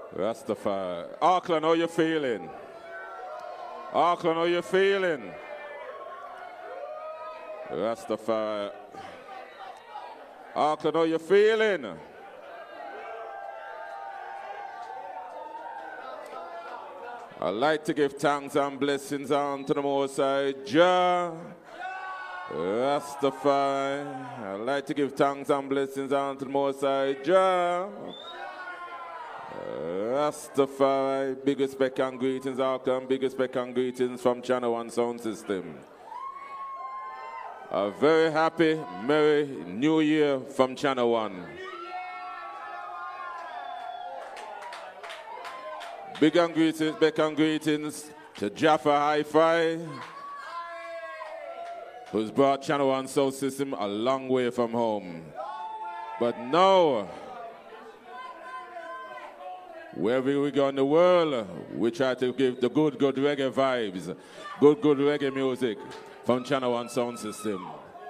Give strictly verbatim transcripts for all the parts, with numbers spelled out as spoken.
Rastafari. Auckland, how you feeling? Auckland, how you feeling? Rastafari. Auckland, how you feeling? I'd like to give thanks and blessings unto the Most High Jah. Rastafari. I'd like to give thanks and blessings unto the Most High Jah. Rastafari. Big respect and greetings, Auckland. Big respect and greetings from Channel One Sound System. A very happy, merry new year from Channel One. Big and greetings, big and greetings to Jaffa Hi-Fi, who's brought Channel One Sound System a long way from home. But now, wherever we go in the world, we try to give the good, good reggae vibes, good, good reggae music from Channel One Sound System.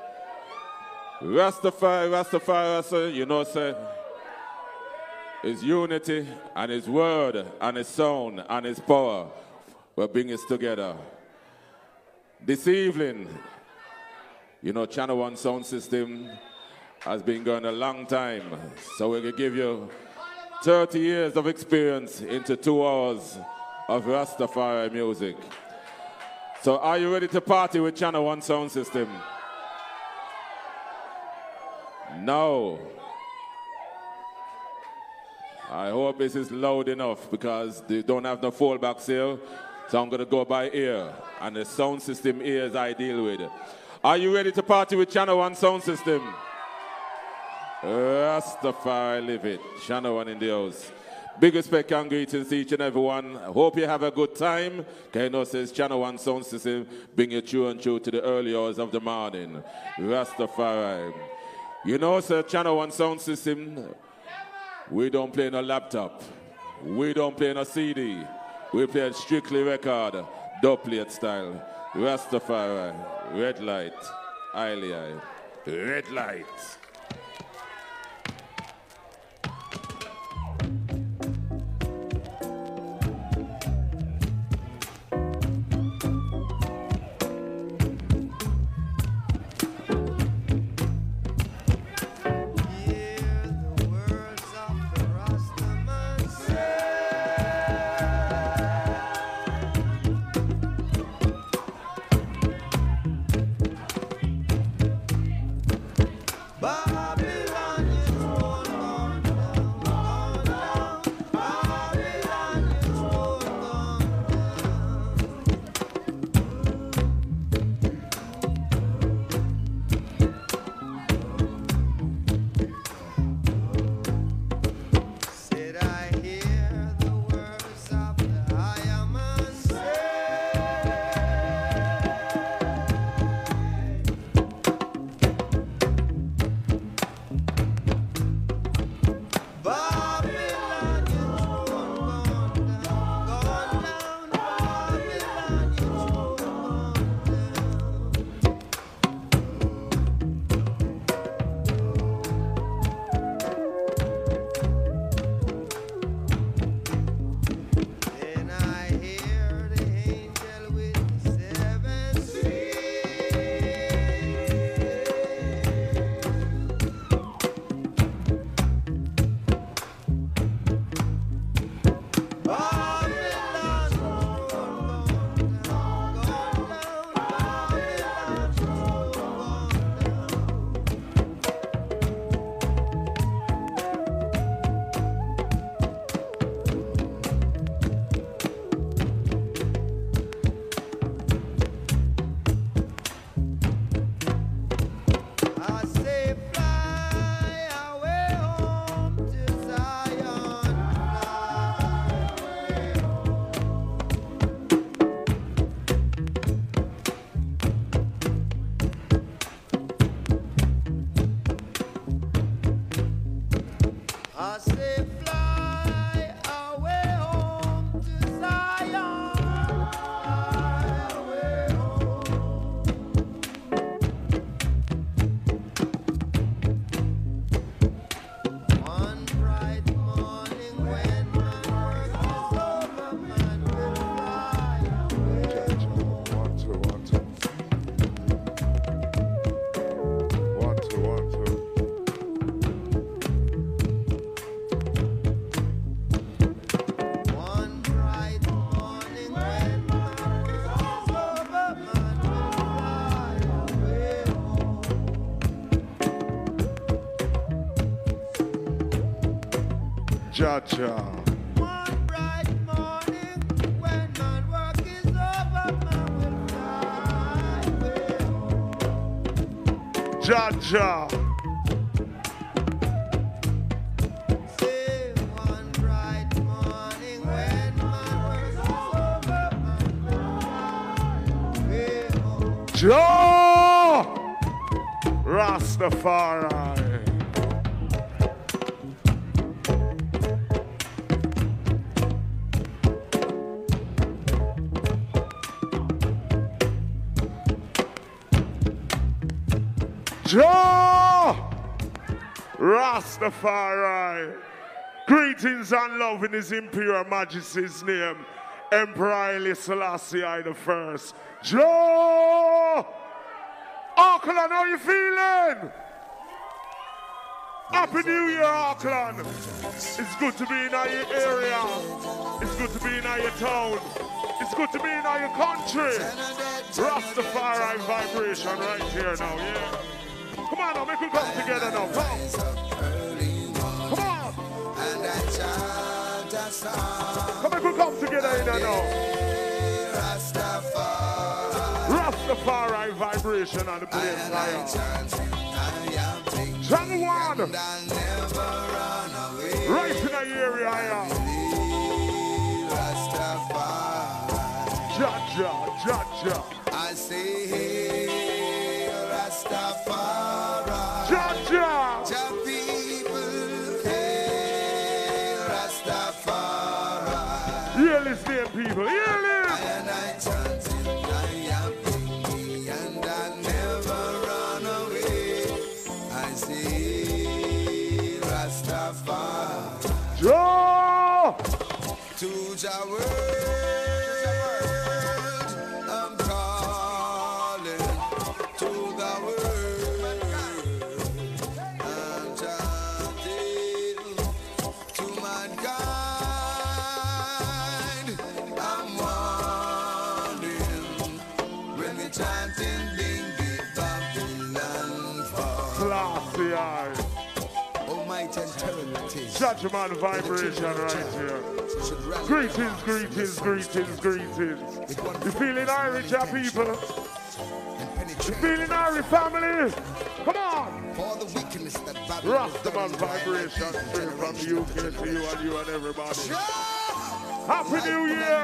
Rastafari, Rastafari, Rastafari, you know, sir, His unity and His word and His sound and His power will bring us together. This evening, you know, Channel One Sound System has been going a long time, so we're going to give you thirty years of experience into two hours of Rastafari music. So are you ready to party with Channel One Sound System? No. I hope this is loud enough because they don't have no fallbacks here. So I'm going to go by ear. And the sound system ears I deal with. Are you ready to party with Channel One Sound System? Rastafari live it. Channel One in the house. Big respect and greetings to each and every one. Hope you have a good time. Kano says Channel One Sound System bring you true and true to the early hours of the morning. Rastafari. You know, sir, Channel One Sound System, we don't play no laptop. We don't play no C D. We play strictly record, dubplate style. Rastafari, red light, highly high. Red light. Bye. Jaja. One bright morning, when my work is over, man will fly away. Jaja. Say one bright morning, when my work is over, man will fly away. Joe Rastafari. Joe Rastafari. Greetings and love in His Imperial Majesty's name, Emperor Haile Selassie the First. Joe! Auckland, how you feeling? Happy New Year, Auckland. It's good to be in our area. It's good to be in our town. It's good to be in our country. Rastafari vibration right here now, yeah? Come on now, make we come together now, come. Come on. Come make we come together in there now. Rastafari vibration on the place fire. Channel one. Right in the area here. Jaja, Jaja. I say, hey, Rastafari. Jaja. Ja people, hey, Rastafari. Heal his name, people. Heal him. And I chanting, I am thinking, and I never run away. I say, Rastafari. Joe. To Jah word, I'm calling to the word. I'm chanting to mankind. I'm wondering when we chanting, bing, bing, Babylon fall. Classy eye. Almighty eternity. Judgment vibration right here. Greetings, greetings, greetings, greetings. You feeling Irish, yeah, people? You feeling Irish, family? Come on! Rastaman vibration straight from the U K to you and you and everybody. Happy New Year!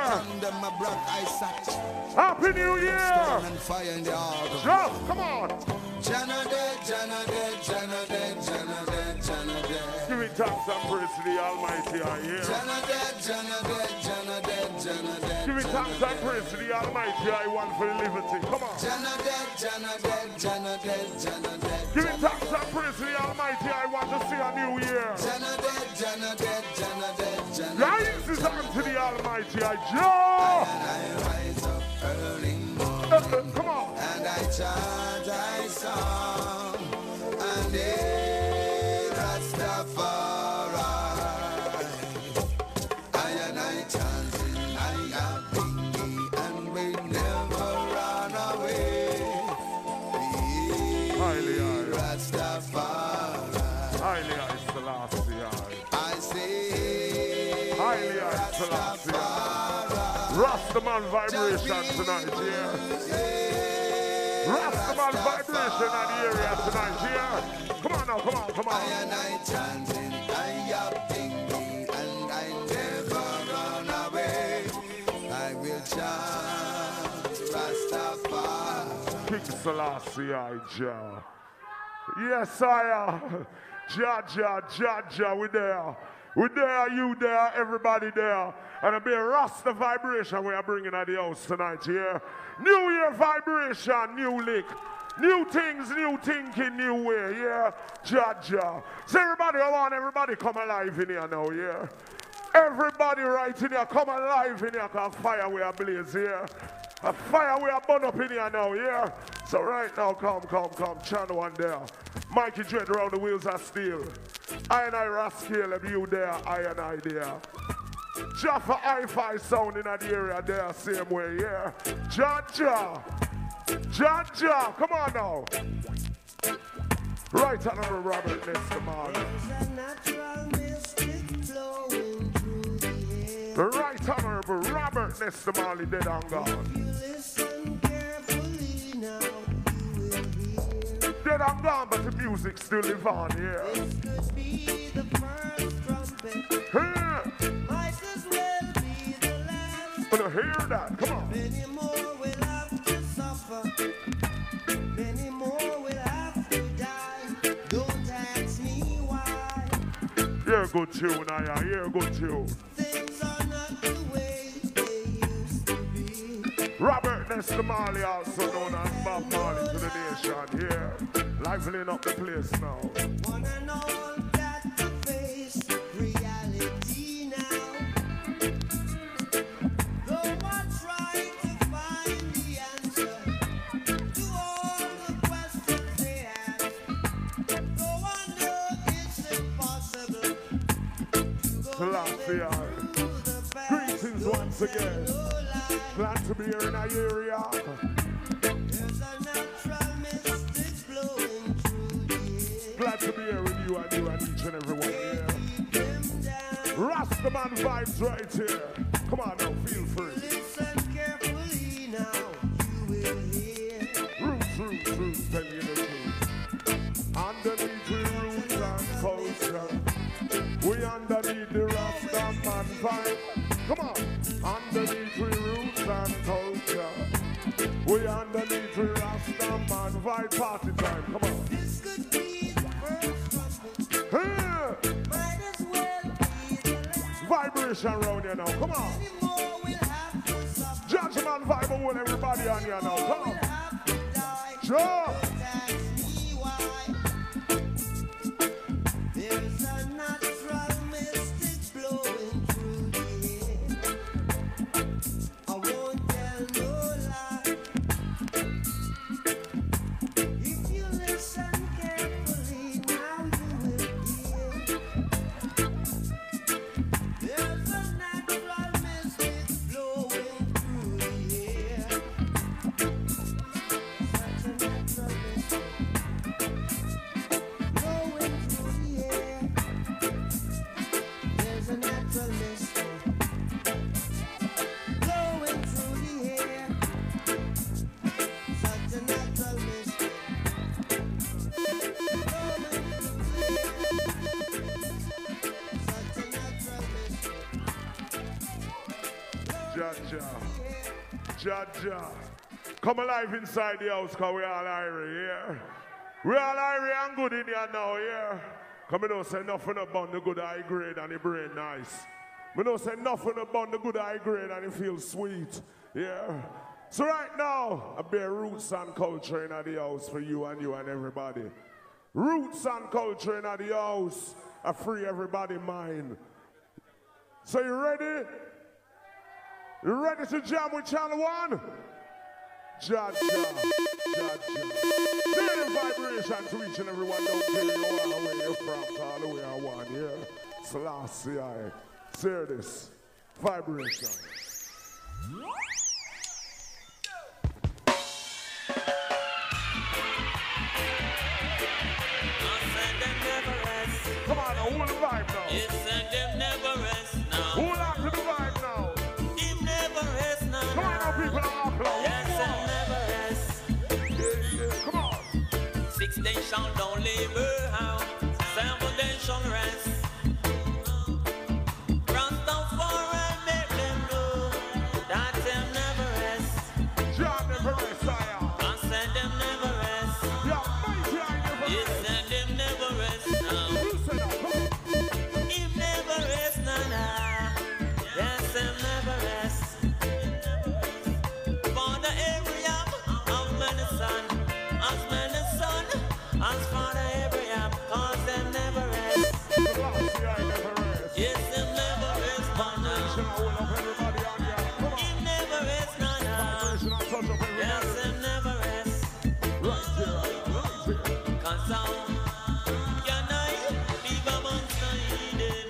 Happy New Year! Just, come on! Giving thanks and praise to the Almighty, I hear. Giving thanks and praise to the Almighty, I want for liberty. Come on. Giving thanks and praise to the Almighty, I want to see a new year. Rise is unto the Almighty, I joy. Uh, uh, come on. And I chant, I song, and they Rastafari. I and I chanting, I am thinking, and we never run away. Highly I. Rastafari. Highly I, Selassie I. I say, Highly I, Selassie I. Rastaman vibration tonight, yeah. Rastaman vibration in the area tonight, yeah. Come on now, come on, come on. I and I chanting, I am thinking, and I never run away. I will chant Rastafari. King Selassie I, Jah. Yes, I am. Jah, Jah, Jah, Jah, we there. We there, you there, everybody there. And a bit of Rasta vibration we are bringing at the house tonight, yeah. New Year vibration, new lick. New things, new thinking, new way, yeah. Jah, Jah. So everybody, I want everybody come alive in here now, yeah. Everybody right in here, come alive in here, because fire we are blaze here. A fire we are burn up in here now, yeah. So right now, come, come, come, channel one there. Mikey Dread around the wheels of steel. I and I Rascal, you there, I and I there. Jaffa Hi-Fi sound in the area there, same way, yeah. Jaja, Jaja, come on now. Right, Honorable Robert, next to Marley. There's a natural mystic to The Right Honorable Robert Nesta Marley dead and gone. Dead and gone, but the music still live on here. This could be the first trumpet. Here. Might as well be the last. Wanna hear that? Come on. Many more will have to suffer. Many more will have to die. Don't ask me why. You're a good tune, Aya. You're a good tune. Things are not the way they used to be. Robert Nesta Marley, also known as Bob Marley to the nation. Here. Liveling up the place now. One and all got to face reality now. Though I try to find the answer to all the questions they ask, though I know it's impossible to go Selassie, through the past. greetings once again. No lie. Glad to be here in our area. There's a natural mystic blowing through the air. Glad to be here with you and you and each and every one here. Keep them down. Rastaman vibes right here. Come on now, feel free. Listen carefully now, you will hear. Roots, roots, roots, tell you the truth. Underneath we roots and culture. We underneath the Rastaman vibe. Come on. Underneath we roots and culture. We underneath we Rastaman vibe. Party time. Come on. This could be the first trumpet. Here. Might as well be the last. Vibration round here now. Come on. Many more will have to suffer. Judgment vibe with everybody on here now. Come Will on. have to die. Sure. Don't ask me why. There's a natural mystic blowing through the air. I won't tell no lie. If you listen carefully, now you will hear. There's a natural mystic blowing through the air. Such a natural mystic blowing through the air. There's a natural mystic blowing through the air. Such a natural mystic blowing through the air. Such a natural mystic Jaja. Jaja. Come alive inside the house, cause we all irie here. We all irie and good in here now, here. Come me don't say nothing about the good high grade and the brain nice. Me don't say nothing about the good high grade and it feels sweet. Yeah. So right now, I bear roots and culture in the house for you and you and everybody. Roots and culture in the house. I free everybody mind. So you ready? You ready to jam with Channel One? Jaja, Jaja. Feel the vibration to each and every one. Don't care you are where you're from, all the way I want, yeah. Selassie, I hear this vibration. Come on, now, hold the vibe now. Yes, and them never rest now. Hold on to the vibe now. Him never rest now. Come on, now, people are applause. Yes, and never rest. Yeah, yeah, come on. Six they shall don't labor out. Seven they shall rest. Rastafari make them know that them never rest. John never rest, sire. I said them never rest. Yeah, mighty, I never Yes, rest. and them never rest now. You say that, come on. Him never rest now. Nah. Yes, them never rest. For the area of medicine, as medicine, as for the area, cause them never rest. Selassie, I never rest. Yes, them never rest now. Vibration, I hold up everybody on here. Come on. Him never rest now. Vibration, I touch up Yes, everybody. them never rest. Right here, right here. Cause now, can I leave amongst the hidden?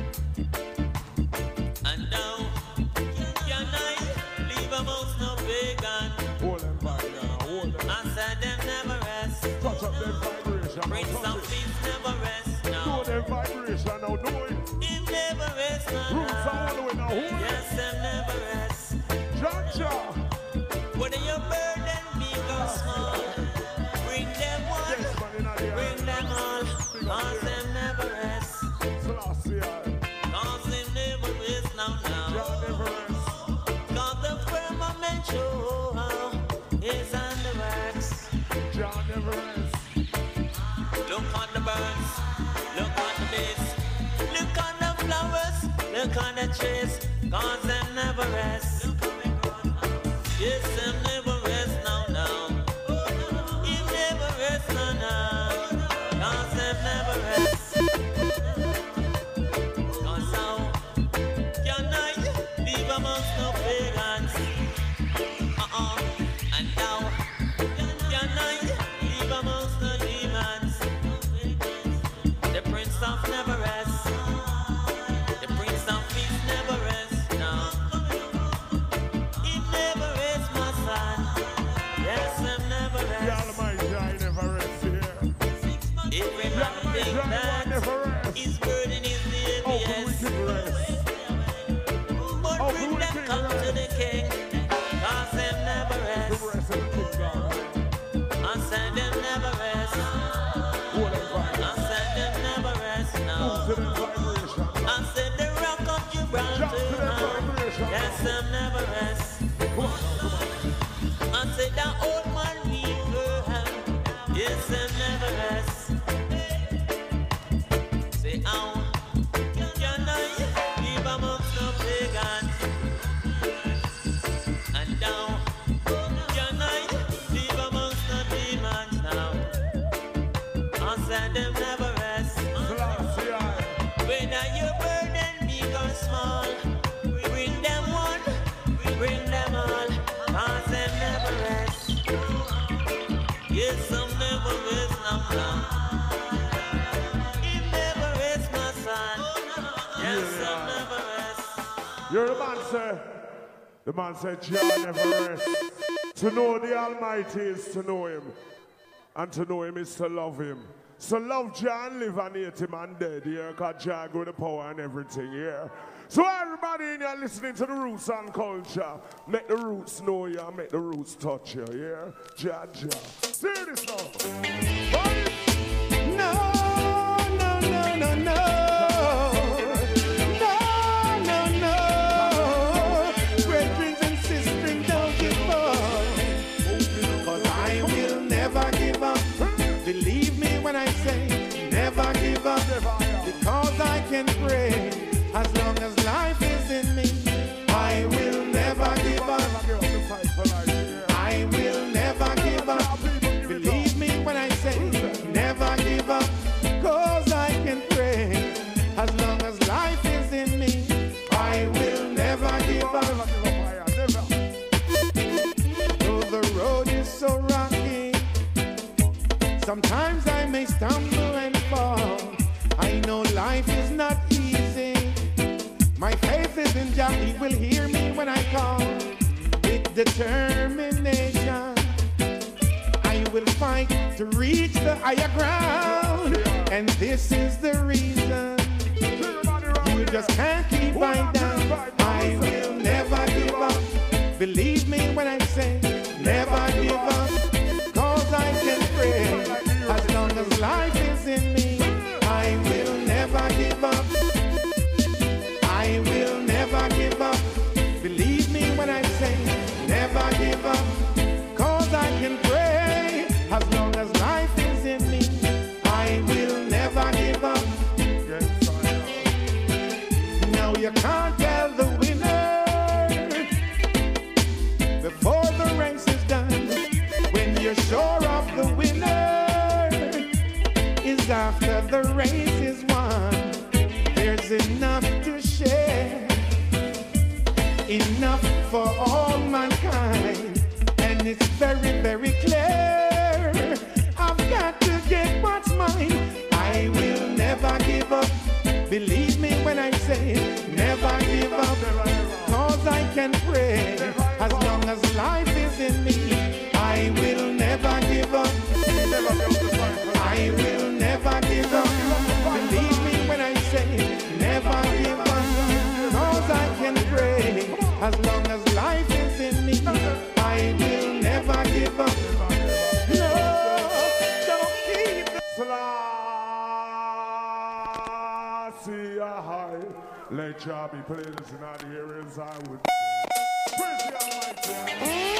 And now, can I leave amongst the pagan? Hold them vibe now, hold them. I said them never rest. Touch up them vibration now, Prince touch of it. Peace never rest Do now. them vibration now, do it. Him never Yes, them never rest. Jaja. Whether your burden big or small, bring them one, Yes, man, in the bring them all, cause them never rest. Selassie. Cause them never rest now, Jah now. never rest. Cause the firmament show is on the wax. Jah never rest. Look on the birds, look on the bees, look on the flowers, look on the trees, cause them never rest. Yes, them never rest now, now. It never rest now, now. Cause them never rest. Cause how can I live amongst no pagans? Uh-uh. And now can I live amongst the demons? The Prince of never rest. The Prince of peace never rest now. He never rests, my son. Yes, him never The The rests. Almighty Jah never rest here. Every The man Almighty think Jah that never rest. his burden is the How can we heaviest. keep rest? But Oh, bring who them will come take to the King, cause him never The rests. rest of the kingdom. I said them never rest. Who will invite? I said them never rest Who now. to the vibration? I said the rock of Gibraltar, Jump to the vibration. yes, them never rest. Come on, come on. I said that old man river, yes, them never rest. Say how can I live amongst the pagans? And now can I live amongst the demons now? I said them never rest. Selassie. Whether your burden big or small, bring them one, bring them all, cause them never rest. Yes, some never rest now, now. He never rests, my son. Yes, some never rest. You're the man, sir. The man said, Jah never rest. To know the Almighty is to know Him. And to know Him is to love Him. So love Jah and live and hate Him and dead, yeah? Because Jah got the power and everything, yeah? So everybody in here listening to the roots and culture, make the roots know you and make the roots touch you, yeah? Jah, Jah. See this now. Right? No, no, no, no, no. No, no, no. Brethren and sisters, don't give up. Cause I will never give up. Believe me when I say never give up. Because I can pray as long as life is in me. I will never give up. I will never give up. Believe me when I say never give up. Cause I can pray as long as life is in me. I will never give up. Though the road is so rocky, sometimes I may stumble and fall. I know life is not easy. My faith is in Jah, He will hear me when I call. With determination, I will fight to reach the higher ground. And this is the reason. You just can't keep right down. I will never give up. Believe me when I say never give up. Cause I can pray as long as life is in me. I will never give up. I will never give up. Believe me when I say never give up. Cause I can pray as long as life is in me. I will never give up. Now you can't tell the winner before the race is done. When you're sure of the winner is after the race is won. There's enough to share, enough for all mankind, and it's very, very clear. I've got to get what's mine. I will never give up. Believe me when I say never give up. Cause I can pray as long as life is in me. I will never give up. I will never give up. Believe me when I say never give up. Cause I can great job he played this in all the areas I would praise the Almighty.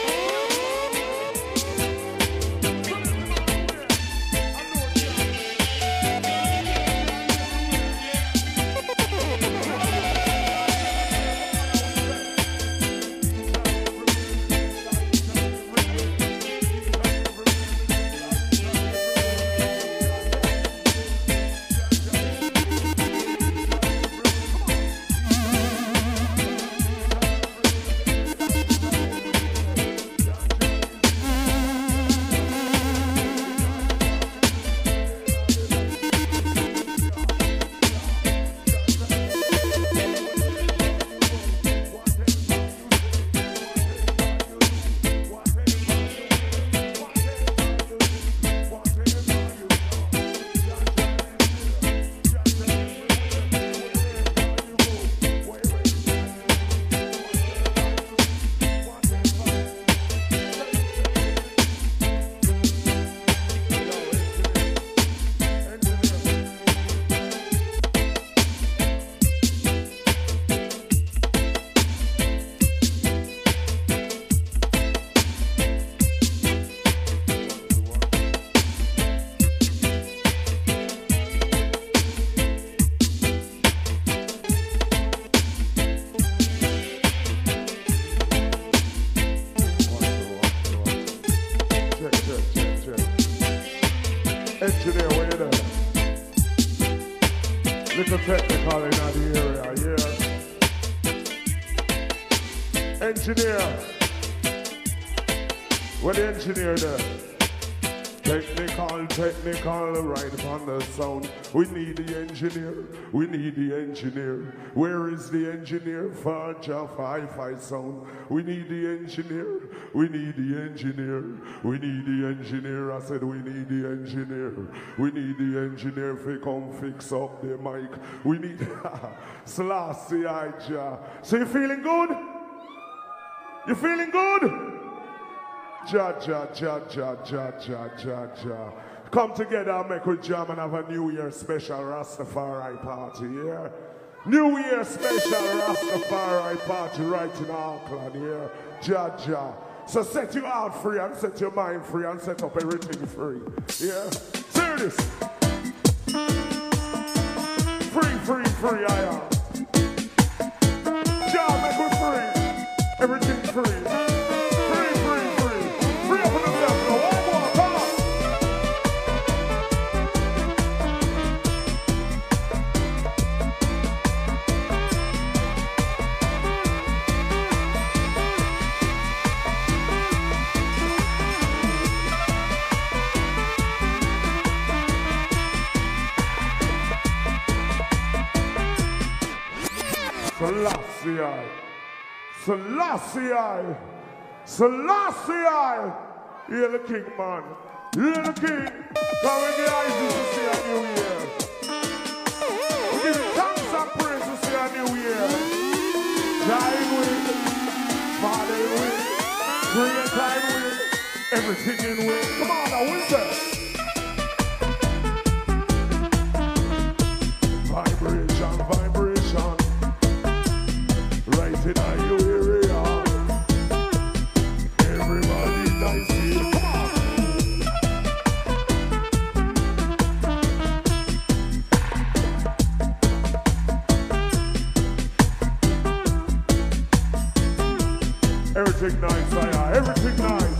Engineer, where you there? Little technical in the area, yeah. Engineer. Where the engineer there? Technical, technical, right upon the sound. We need the engineer, we need the engineer. Where is the engineer for Jaffa Hi-Fi sound? We need the engineer, we need the engineer. We need the engineer, I said we need the engineer. We need the engineer to come fix up the mic. We need, Selassie Ija. So you feeling good? You feeling good? Ja, ja, ja, ja, ja, ja, ja, ja. Come together and make a jam and have a New Year special Rastafari party, yeah? New Year special Rastafari party right in Auckland, yeah? Ja, ja. So set your heart free and set your mind free and set up everything free, yeah? Hear this. Free, free, free, I am. Ja, make it free. Everything free. Selassie, Selassie, Selassie, you're the king, man. You're the king. Come with the eyes to see a new year. We give you thanks and praise to see a new year. Time with, Father with, create time with, everything in with. Come on, now, winter. Vibration, vibration. Right in your area. Everybody nice here. Come on. Everything nice, I are. Everything nice.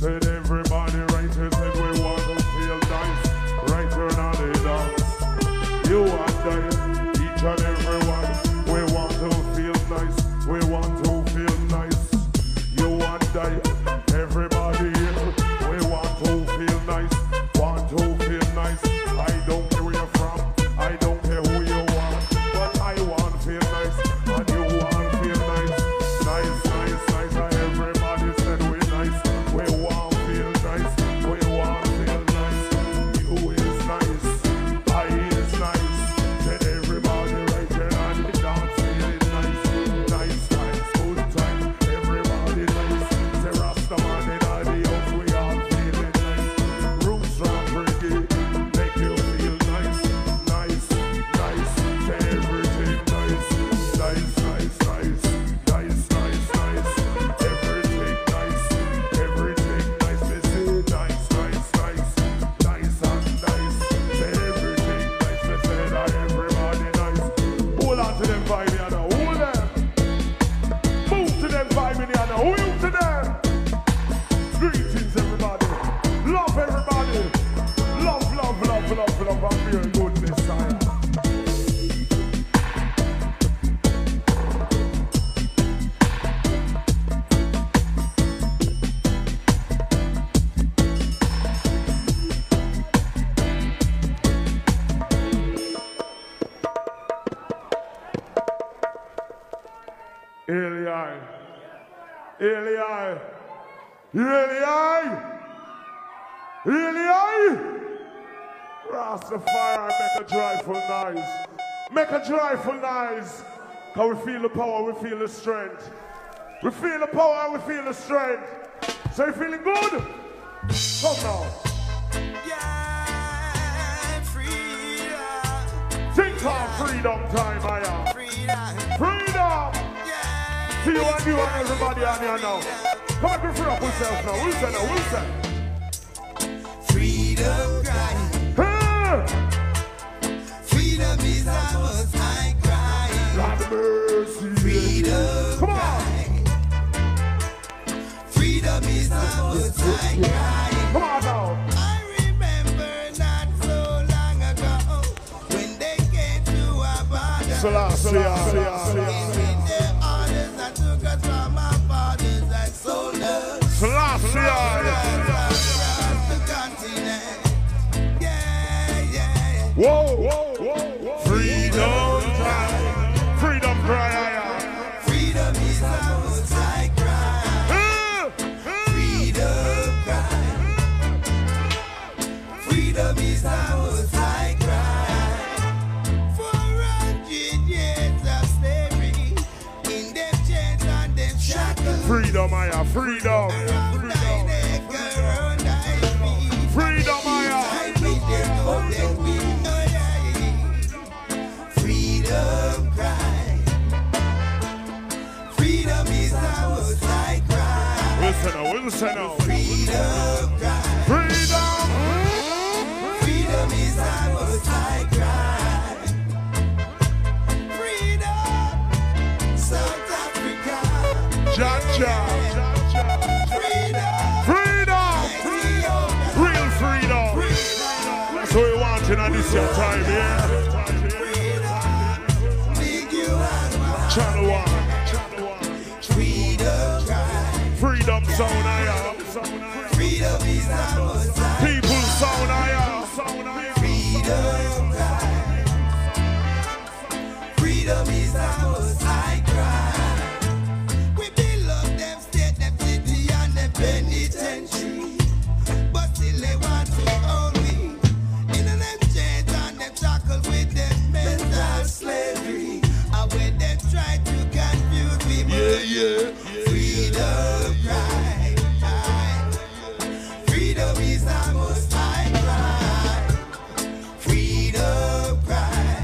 Said everybody right here said we want to feel nice. Right turn on the dance. You and I, each and every one, we want to feel nice. We want to feel nice. You and I, everybody here, we want to feel nice. Want to feel nice. I don't care where you're from. I don't care who you are. But I want to feel nice. And you want to feel nice. Nice, nice, nice. And everybody said we nice. We want to feel nice. We want to feel nice. You is nice. I is nice. Said everybody right there and the dance feeling nice. Nice, nice, good time. Everybody nice. Say Rastaman in all the house. We all feeling nice. Roots rock reggae. Make you feel nice. Nice, nice. Say everything nice. Nice, nice, nice. Nice, nice, nice. Everything nice. Everything nice. They say nice, nice, nice. Nice and nice. Say everything nice. They say that everybody nice. Hold on to them vibe, you know. Hold them. Move to them vibe, you know. Move to them. Greetings, everybody. Love everybody. Love, love, love, love, love. I'm feeling good this time. Eli, Eli, Eli, Eli, Rastafari, make a joyful noise. Make a joyful noise. Cause we feel the power, we feel the strength. We feel the power, we feel the strength. So you feeling good? Come now. Yeah, freedom, Think of freedom time, I am. freedom, Freedom! yeah. See you and you and everybody on here now. Come on, we free up ourselves now. We'll say now, we'll say. Freedom cry, Hey! freedom is our high cry. God mercy. Freedom Come on. cry, freedom is our high cry. Come on now. I remember not so long ago when they came to our border. Selassie, Selassie, Giving them orders that took us from our fathers and soldiers. Selassie. Across the continent. Yeah, yeah. Whoa, whoa, whoa, whoa. Freedom time. Freedom cry, I am. Freedom is our high cry. Hey! Freedom cry. Freedom is our high cry. For a hundred years of slavery, in them chains and them shackles. Freedom, I am. Freedom. Around nine acre, around nine feet. Freedom, I am. Like we did, oh, then we know, yeah. Freedom cry. Freedom is our high cry. Listen now, listen now. Freedom cry. Freedom. Freedom is our high cry. Freedom, South Africa. Jaja. Freedom, Freedom. Ethiopia. Real freedom. That's what we want in this your time, yeah? Freedom, big you and my Channel one. freedom cry. Freedom zone, I am. Freedom is our high. People zone, I am. Freedom cry. Freedom is our high cry. We belong them state, them city and them penitentiary. But still they want to own me. In them chains and them shackles with them mental slavery. And when them try to confuse me, Yeah, yeah. freedom cry. Freedom is our most high cry. Freedom cry.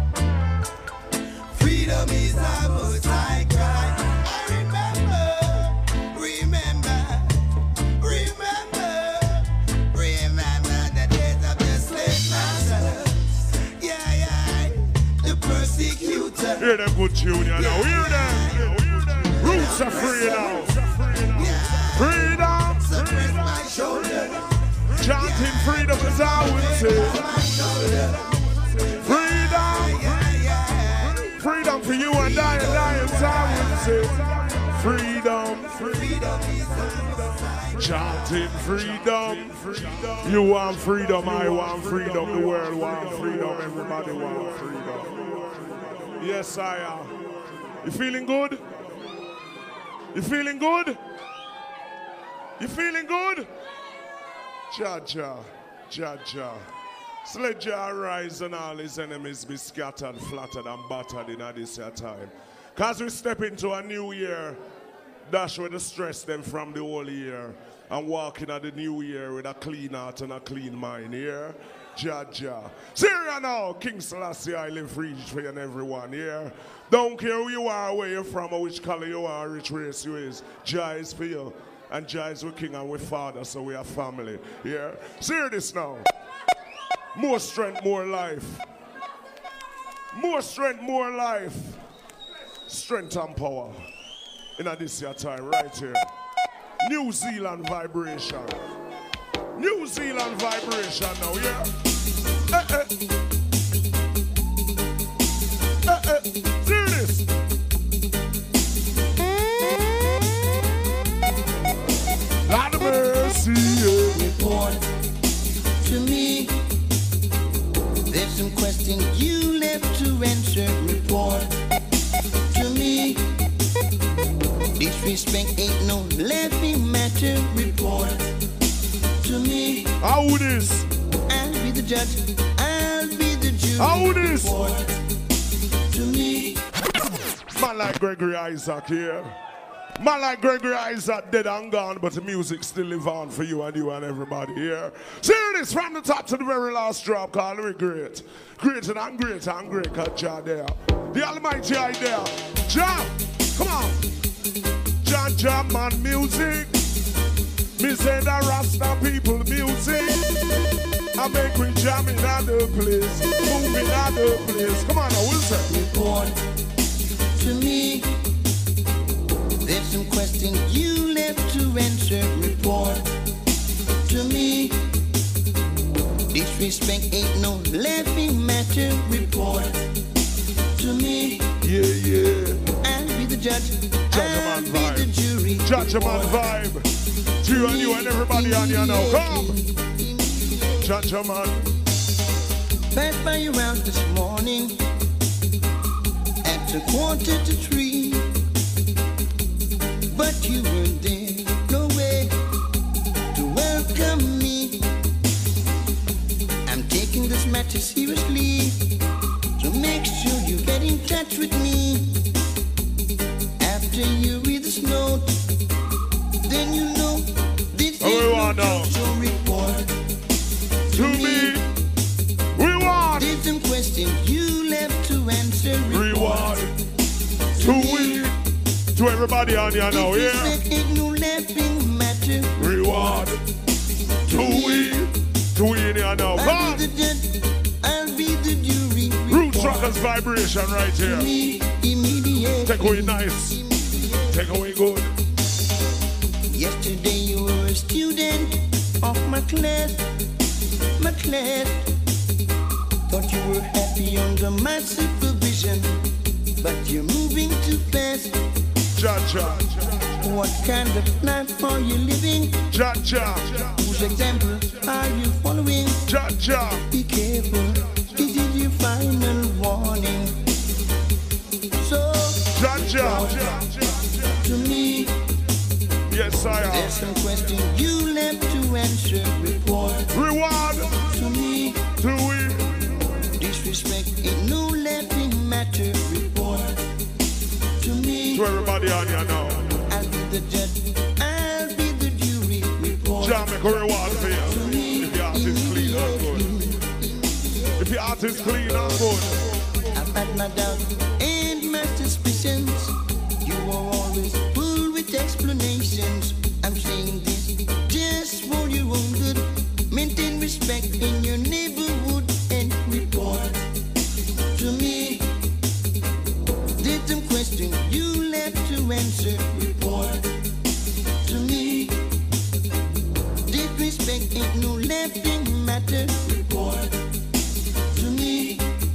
Freedom is our most high cry. I remember, remember, remember, remember the days of the slave masters. Yeah, yeah, the persecutor. Hear them good tune, you know. Hear them. Roots are free now. Yeah, Freedom. suppress my Chanting freedom. You want freedom, I want freedom. The world want freedom. Everybody want freedom. Yes, I am. You feeling good? You feeling good? You feeling good? Jah-Jah, Jah-Jah. So let Jah rise and all his enemies be scattered, flattered, and battered in this year time. Because we step into a new year, dash with the stress them from the whole year, and walk into the new year with a clean heart and a clean mind, yeah? Jah-Jah. See you now, King Selassie, I live free for you and everyone, yeah? Don't care who you are, where you're from, or which color you are, which race you is. Jah is for you. And Jah is with King and with Father, so we are family. Yeah? So hear this now. More strength, more life. More strength, more life. Strength and power. In this year time, right here. New Zealand vibration. New Zealand vibration now, yeah? Eh, eh. Eh, eh. Hear this. Lord of mercy, yeah. Report to me. There's some questions you left to answer. Report to me. Disrespect ain't no laughing matter. Report to me. How this? I'll be the judge. I'll be the jury. How this? Report to me. Man like Gregory Isaac here. Man like Gregory Isaac dead and gone, but the music still live on for you and you and everybody here. See this from the top to the very last drop, called we great. Greater and greater and great, cause Jah there. The Almighty I there. Jah, come on. Jah, Jah, man, music. Me say the Rasta people music. I make we jam in other place, move in other place. Come on now, Wilson. Report to me. There's some questions you left to answer. Report to me. Disrespect ain't no laughing matter. Report to me. Yeah, yeah. I'll be the judge. Jah-Jah I'll man be vibe. the jury. Jah-Jah man vibe. To you and you and everybody on here now. Come. Jah-Jah man. Passed by your house this morning at a quarter to three. But you were there, no way to welcome me. I'm taking this matter seriously, so make sure you get in touch with me. After you read this note, then you know this Oh, we is want no now. joke, so report To me, we want Did some questions you left to answer. reward. To we, to everybody on here now, yeah. Disrespect ain't no laughing matter. Reward. To we, to we in here now. I'll Come. be the judge, I'll be the jury. Root Report Truckers vibration right to here. me immediately. Take away nice. Take away good. Yesterday you were a student of my class, my class. Thought you were happy under my supervision, but you're moving too fast. Jah-Jah. What kind of life are you living? Jah-Jah. Whose example are you following? Jah-Jah. Be careful, this is your final warning. So, Jah-Jah. to me, Yes, I there's am. some questions you left to answer. Report Reward. to me. To we. Disrespect ain't no laughing matter. Report to me. To everybody on here now. I'll be the judge. I'll be the jury. Report Jah make a reward for you. to me. If your heart is clean and good. If your heart is clean and good. I've had my doubts and my suspicions. You are always full with explanations. I'm saying this just for your own good. Maintain respect in your neighborhood and report to me. Did some questions you left to answer. Report to me. Disrespect ain't no laughing matter. Report to me.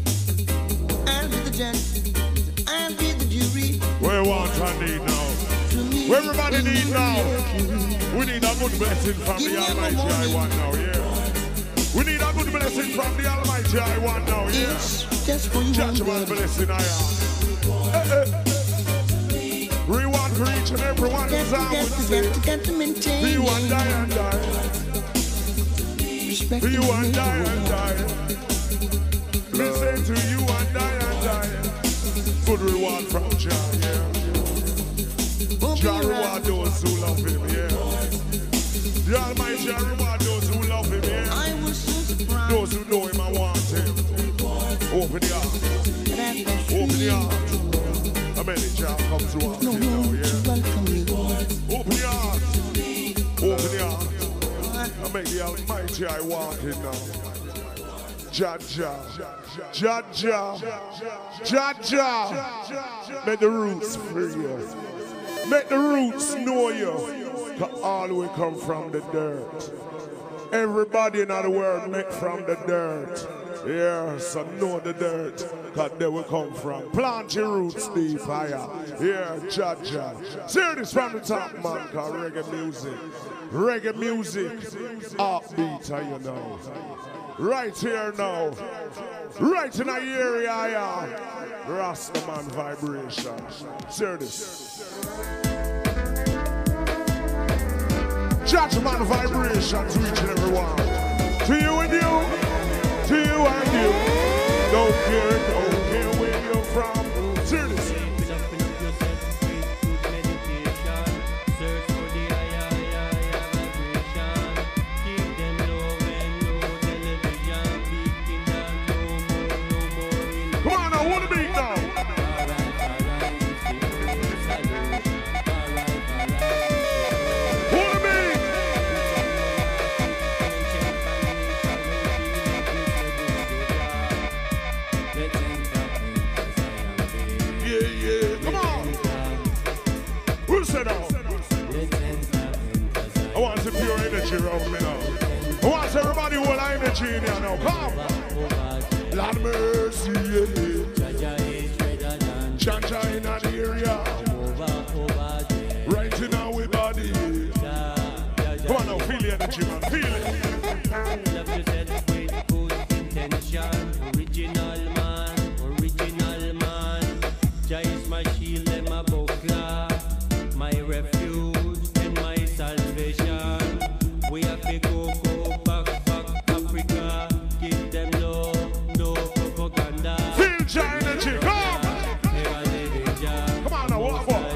I'll be the judge. I'll be the jury. Where want and need now. To me. Where everybody need now. We need a good blessing from the Almighty I want now, yeah. We need a good blessing from the Almighty I want now, yeah. Just for you, Judgment blessing I am. Eh, eh. Reward for each and every one is I would say. For you and die and die. For you and die and die. Listen to you and die and die. Good reward from Jah, yeah. Jah reward those who love him, yeah. The Almighty Jah reward those who love him, yeah. I was so surprised. Those who know him and want him. Open the heart. Open the heart. I mean, the Jah comes to want No him now, room to yeah. welcome you. Open the heart. Open the heart. I make the Almighty I want him now. Jah Jah, Jah Jah, Jah Jah. Make the roots free you. Make the roots know you. Cause all we come from the dirt. Everybody in the world make from the dirt. Yeah, so know the dirt. Cause there we come from. Plant your roots deep higher. Yeah, Jah Jah. See this from the top, man. Cause reggae music. Reggae music. Upbeat, you know. Right here now, right in the area, yeah. Rastaman vibration. Hear this. Judgment vibration to each and every one. To you and you, to you and you. Don't care, don't care where you're from. Hear this. I want some pure energy around me now. I want everybody who will energy in here now. Come! Lord mercy, Jah Jah in the area. Right in our body. Come on now, feel the energy, man. Feel it. Love yourself with good intention. Original man, original man. Jah is my shield and my buckler, my refuge and my salvation. We have to go, go back, back Africa. Give them love, no propaganda. Feel Jah energy, come! Come on now, what for?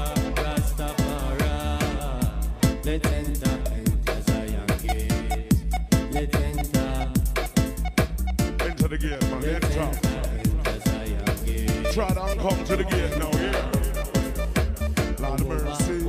Let's enter, enter Zion gate. Let's enter. Into the gate, man. Enter. Enter Zion gate. Try to come to the gate now, yeah. Lord mercy.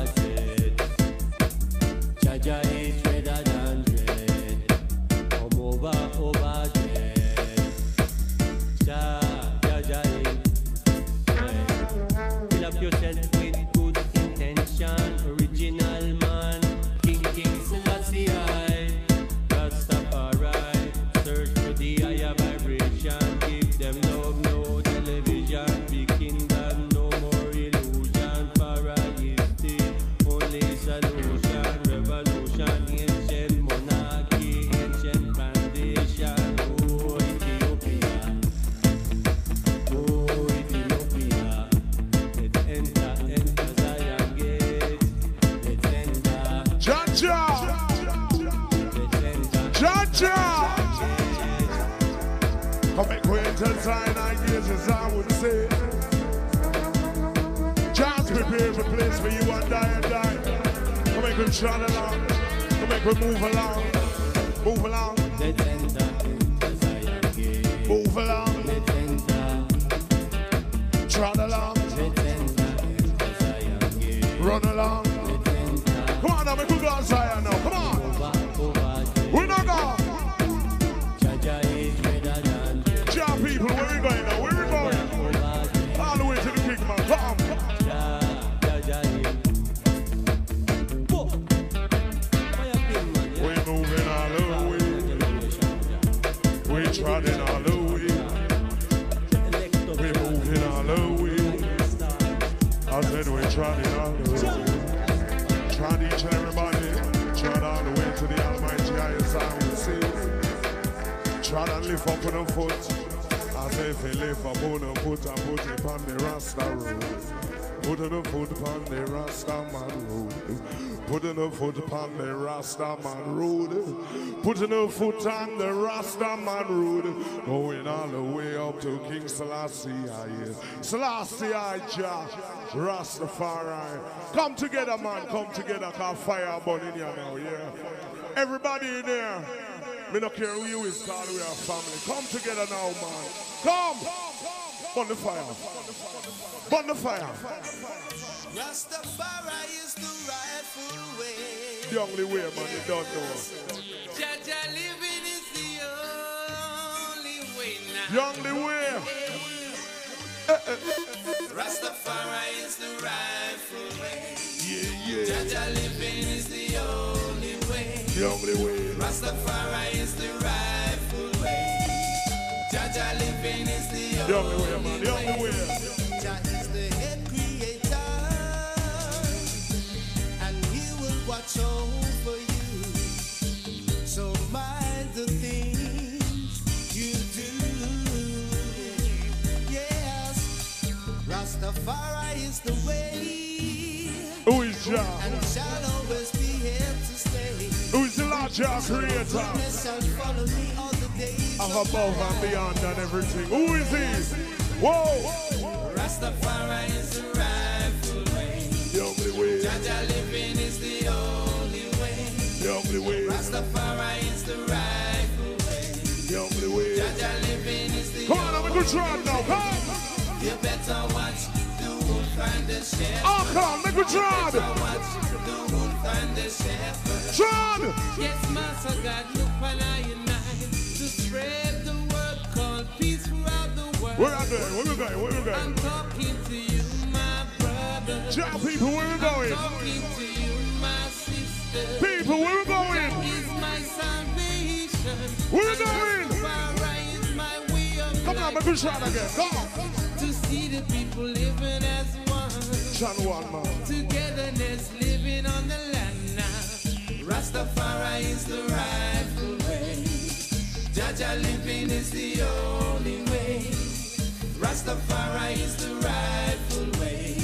Jah Jah is redder than red. Come over, over red. Jah, Jah Jah is red. Fill up yourself with good intention. Original man, King King Selassie I. Rastafari, search for the higher vibration. Give them love, no television. Big kingdom, no more illusion. Paradise, only solution. Revolution, ancient monarchy, ancient foundation. Oh, Ethiopia. Oh, Ethiopia. Let's enter, enter Zion gate. Let's enter, Jah Jah! let's enter. Jah Jah! Come make way to Zion, I guess as I would say. Jah's prepared a place for you and die and die. Come make him trot along. Come make him move along. Move along. Let's enter, enter Zion gate. Move along. Let's enter, Trot along. let's enter, enter Zion gate. Run along. Let's enter, Come on now, make him go on Zion now. Come on. over, over red. We're not going. Jah Jah is redder than red. Jah people, where we going now? Where we going? Over red. All the way to the king, man. Come. Jah, Jah Jah is. Whoa. Fire pin, man, yeah. We're moving all the way. We're trotting all the way. We're moving all the way. I said we're trotting all the way. Trot each and everybody. Try to lift up on the foot. I say if you lift up on the foot, I put it on the Rasta road. Put on the foot upon the Rasta man road. Put on the foot upon the Rasta man road. Put on the foot on the Rasta man road. Going all the way up to King Selassie. Selassie, Jah, Rastafari. Come together, man. Come together. Cause fire burning here now, yeah. Everybody in there. Me not care who you is, cause we are family. Come together now, man. Come! Burn the fire. Burn the fire. Rastafari is the rightful way. The only way, man, you don't know. Jaja living is the only way now. The only way. Rastafari is the rightful way. Yeah, yeah. Jaja living is the only way. The only way. Rastafari is the rightful way. Jaja living is the only way. The only way, man. The only way. Jah is the head creator, and he will watch over you. So mind the things you do. Yes, Rastafari is the way. Who is Jah? And shall always be here to stay. Who is the Lord Jah creator? Goodness shall follow me all the days Of of above my and life. beyond and everything. Who is he? Whoa! Rastafari is the rightful way. The only way. Jaja living is the only way. The only way. Rastafari is the rightful way. The only way. Jaja living is the Come on, I'm a only good try now. Come! way. You better watch the wolf and the shepherd. Oh, come, make a try! Better watch the wolf and the shepherd. Try! Yes, Master God, look when I unite to spread the word called peace throughout the world. Where are they? Where we going? Where we I'm going? talking to you, my brother. Jah people, where we going? Talking to you, my sister. People, where we going? Is my salvation. Where we going? Rastafari is my way of Come on, life. make a try again. Come on. To see the people living as one. Channel one, man. Togetherness living on the land now. Rastafari is the rightful way. Jaja living is the only way. Rastafari is the rightful way.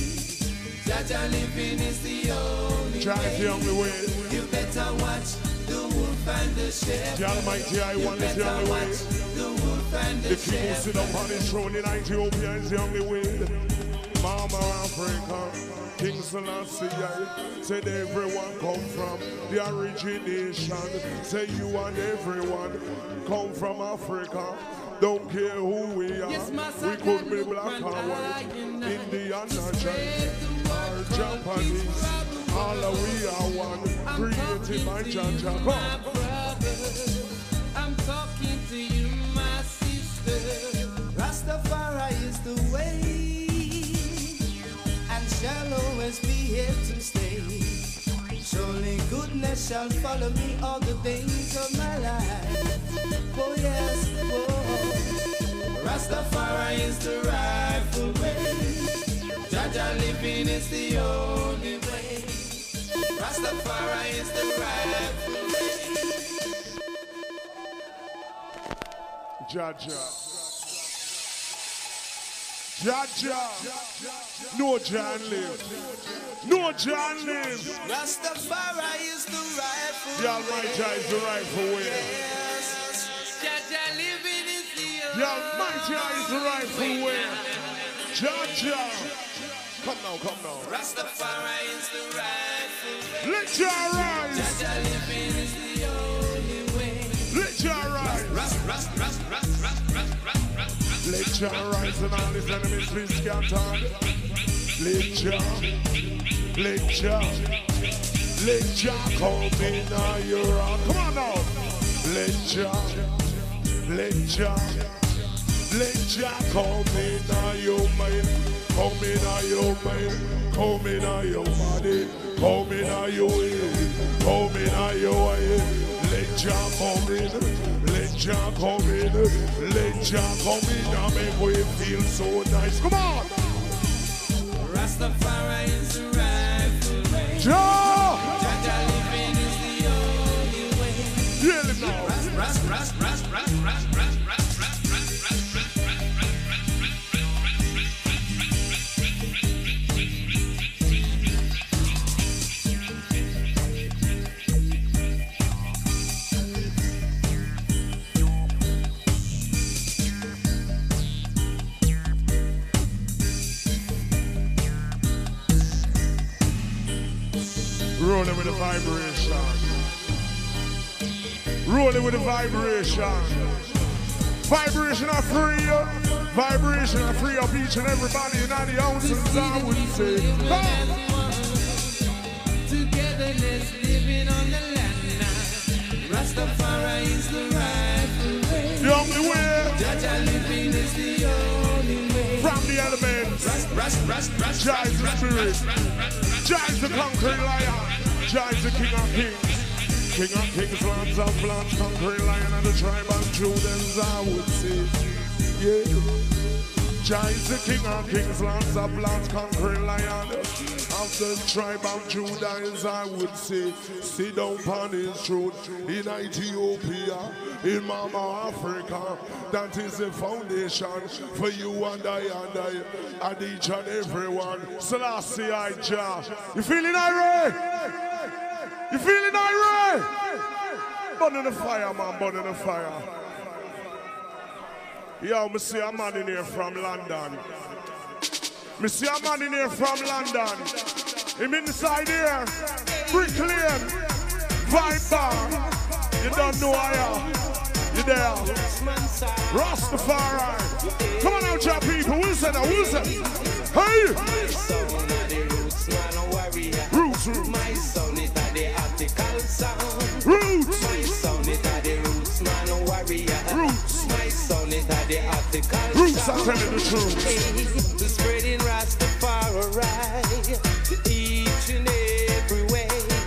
Jaja living is the only Jah is the only way. You better watch the wolf and the shepherd. The Almighty I You one is the better only way. watch the wolf and the The king who sit shepherd. up on his throne in Ethiopia is the only way. Mama Africa, King Selassie, said everyone come from the origination. Say you and everyone come from Africa. Don't care who we are. Yes, Master We could God, be look black when or white, I unite. Indian or Spread Chinese, the word or called Japanese. peace throughout the All world. of we are one, I'm created by talking to Jah you, Jah. my Come. brother. I'm talking to you, my sister. Rastafari is the way, and shall always be here to stay. Surely goodness shall follow me all the days of my life. Oh yes, oh. Rastafari is the rightful way. Jaja living is the only way. Rastafari is the rightful way. Jah Jah. Jah Jah. No Jah live. No Jah live. Rastafari is the rightful The Almighty is the rightful way. Yes. Jaja living is the The Almighty is the rightful way. Jah Jah. Come now, come now. Rastafari is the rightful way. Let Jah rise. Jaja living is the only way. Let Jah rise. Rust, rust, rust, rust, rust, rust, rust, rust, rust. Let Jah rise and all his enemies be scattered. Let Jah. Let Jah. Let Jah come in on your heart. Come on now. Let Jah. Let Jah. Let Jah come in on your mind. Come in on your mind. Come in on your body. Come in on your head. Come in on your head. Let Jah come in. Let Jah come in. Let Jah come in and make we feel so nice. Come on. Rastafari is the rightful way. Jah. Jaja living is the only way. Hear him now. Rust, rust, rust, rust, rust, rust, rust. vibration. Rolling with the vibration. Vibration are free. Vibration are free of each and everybody in the ounces, I would say. Hey. Togetherness, living on the land now. Rastafari is the right way. The only way. Jaja living is the only way. From the elements. Rast, rast, rast, rast, Jah is the spirit. Jah is the conquering lion. Jah is the king of kings. King of kings, lands of lands, conquering lion of the tribe of Judah, I would say. Yeah. Jah is the king of kings, lands of lands, conquering lion of the tribe of Judah, as I would say. Sit down upon his throne in Ethiopia, in Mama Africa. That is the foundation for you and I and I and each and everyone. Selassie I Jah. You feeling irate? You feeling irate? Burn in the fire, man, burn in the fire. Yo, me see a man in here from London. Me see a man in here from London. Him inside here. Brick Lane. Vibe Bar. You don't know I am. You there. Rastafari. Come on out, your people. Who's that? Who's that? Hey! Roots, roots. My son is the article sound. Roots. My son is the roots man warrior. Roots. My son is the article Roots are telling the truth. The spreading Rastafari each and every way.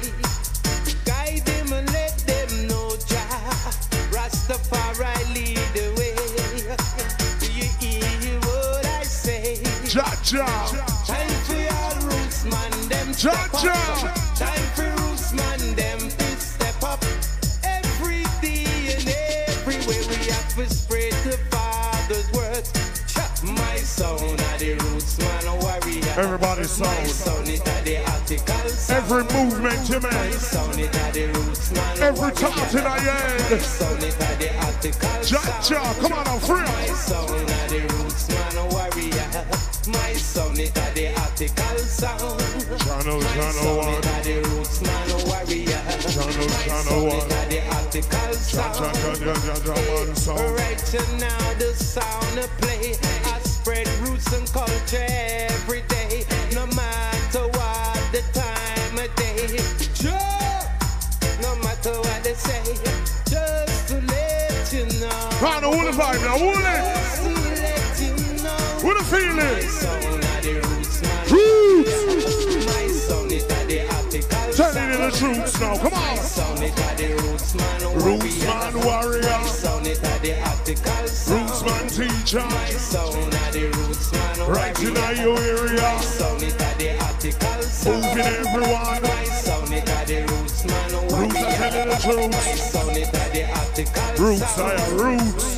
Guide them and let them know Jah. Rastafari lead the way. Do you hear what I say? Jah Jah. Time for your roots man, them Jah step Jah. up. Time for roots man, them to step up. Every day and everywhere we have to spread the Father's words. My son are the roots man warrior. Everybody's sound. My son is the article sound. Every movement you My make. son is the roots man Every warrior. thought in our My head. son is the article Jah sound. Jah. Come on now, free My us. son are the roots man warrior. My son is the article sound. Channel, My channel son one. is the roots man warrior. Channel, My channel son one. is the article Jah Jah sound. Jah Jah Jah Jah man sound. Right now the sound of play. I spread roots and culture every day. No matter what the time of day. Sure. No matter what they say. Just to let you know. Right now, who the vibe now? Who it? Just to let you know. Who the My feeling? son are the roots man. Roots. My son is the article Telling you the truth now. Come My on. son is the roots man. Roots man warrior. My son is the article Roots man teacher. My son are the roots man. Right in your area. Son is the article Moving everyone. My son is the roots man. Roots are telling the My truth. son is the article Roots are roots.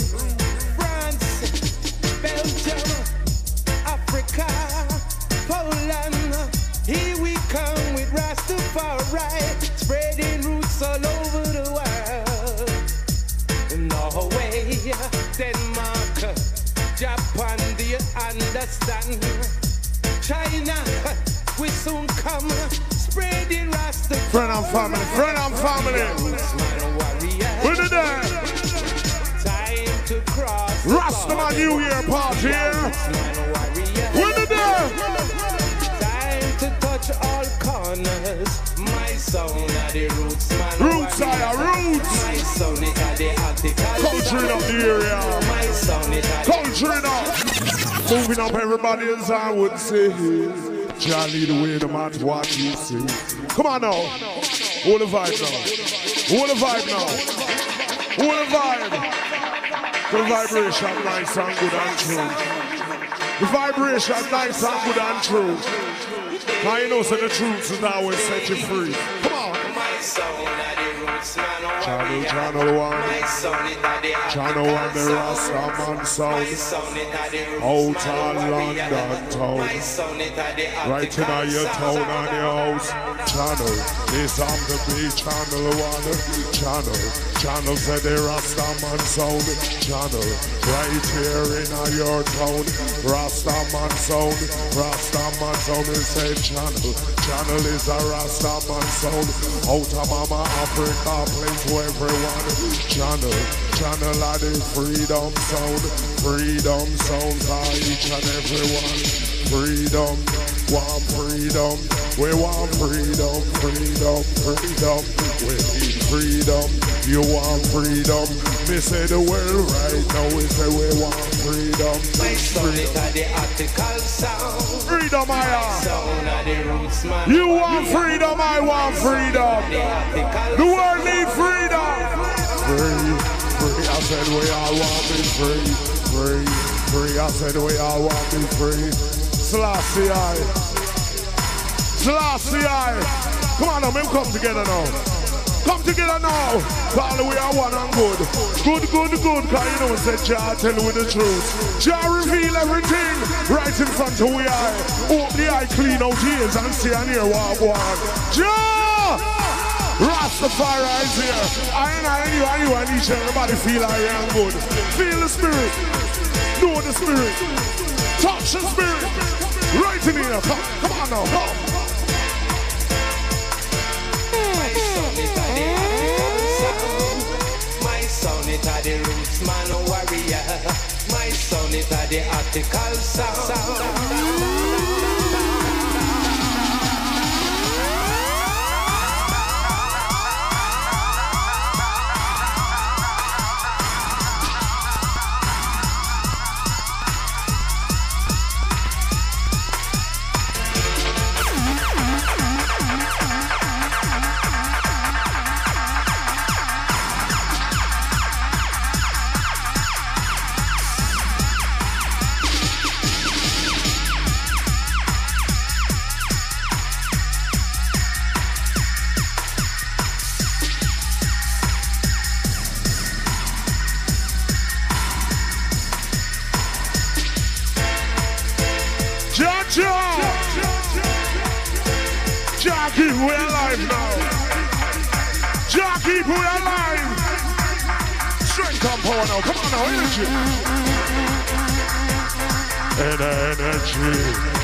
France, Belgium, Africa, Poland. Here we come with Rastafari, spreading roots all over the world. Norway, Denmark, Japan, do you understand? China, we soon come, spreading Rastafari. Friend and family. Friend and family. Who's it there? Time to cross. Rastaman New Year party here. Who's it there? Time to touch all corners. My son are the roots man. Roots are roots. My son is the article. Culturing up the area. My son is the Culturing up. Moving up everybody as I would say. Jah lead the way no matter what you see. Come on now. Hold the vibe now. Hold the vibe now. Hold the vibe. The vibration nice and good and true. The vibration nice and good and true. Now you know so the truth is always set you free. Come on. My son are the roots man man or Channel, warrior. channel one. My son it a the Channel one, the Rasta man My sound. son it a the Out roots man of or warrior. London town. My son it a the Right in African your town sound. and your house. Channel is on the beach. Channel one. Channel. Channel said the Rasta man sound. Channel right here in your town. Rasta man sound. Rasta man sound. He said channel. Channel is a Rasta man sound. Out of Mama Africa, play to everyone. Channel. Channel are the freedom sound. Freedom sound for each and everyone. Freedom. Want freedom. We want freedom. Freedom. Freedom. We need freedom. You want freedom. Me say the world right now. We say we want freedom. My son it Freedom. a the article sound. Freedom, I am. Sound of the roots man. You want freedom, I want freedom. The article The world needs freedom. Free, free. I said we all want to be free. Free, free. I said we all want to be free. Selassie I. Selassie I. Come on now, men come together now. Come together now. Call we are one and good. Good, good, good. Cause you know said Jah tell we the truth. Jah reveal everything right in front of we eye. Open the eye, clean out ears and see and hear what one. Jah! Rastafari is here. I and I, anyone, anyone, each and everybody feel I am good. Feel the spirit. Know the spirit. Touch the spirit. Right in here. Come, come on now. Come. My son it a the roots man or warrior. My son it a the article sound. Jah keep we alive now. Jah keep we alive. Strength and power now. Come on now, energy. And energy.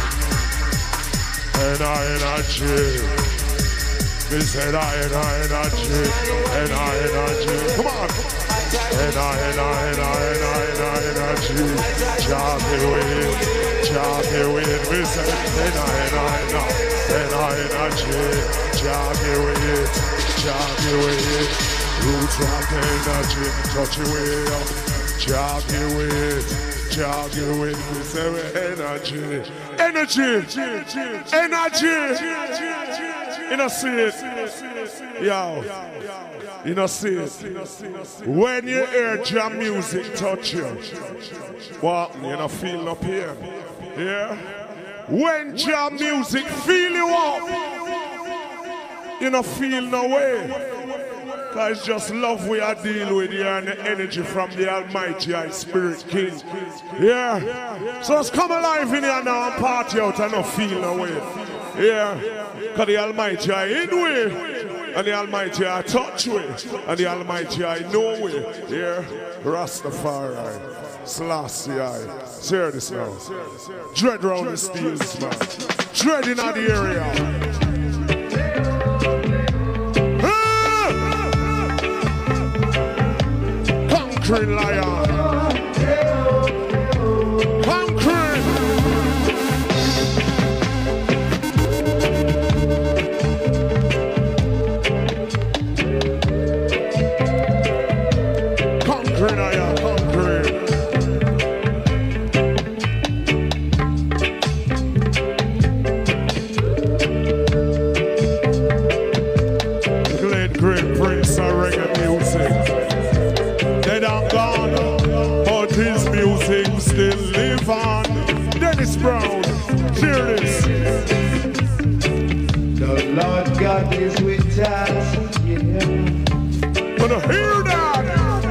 And energy. We said I and I energy. And I energy. Come on. And I and I and I and I and I energy. Jah keep we. Jah keep we. We said and I and I and I. And I energy, Jah give it, Jah give it, roots rock energy, touch it way up, Jah give it, Jah give it, we say energy, energy, energy, you know see it, yo, you know see it, when you hear Jah music touch you, what, you know feel no pain, yeah? When Jah music feel you up, you don't feel no way. Cause it's just love we are dealing with here and the energy from the Almighty I Spirit King. Yeah. So let's come alive in here now and party out and not feel no way. Yeah. Cause the Almighty I in way. And the Almighty I touch way. And the Almighty I know way. Yeah. Rastafari. Selassie I. Hear this now. Dread round the steels, man. Dread in the area. Ah! Conquering lion. Conquering. Conquering lion. Conquering. Great prince of reggae music. They done gone, but his music still live on. Dennis Brown, hear this. The Lord God is with us, yeah. Wanna hear that?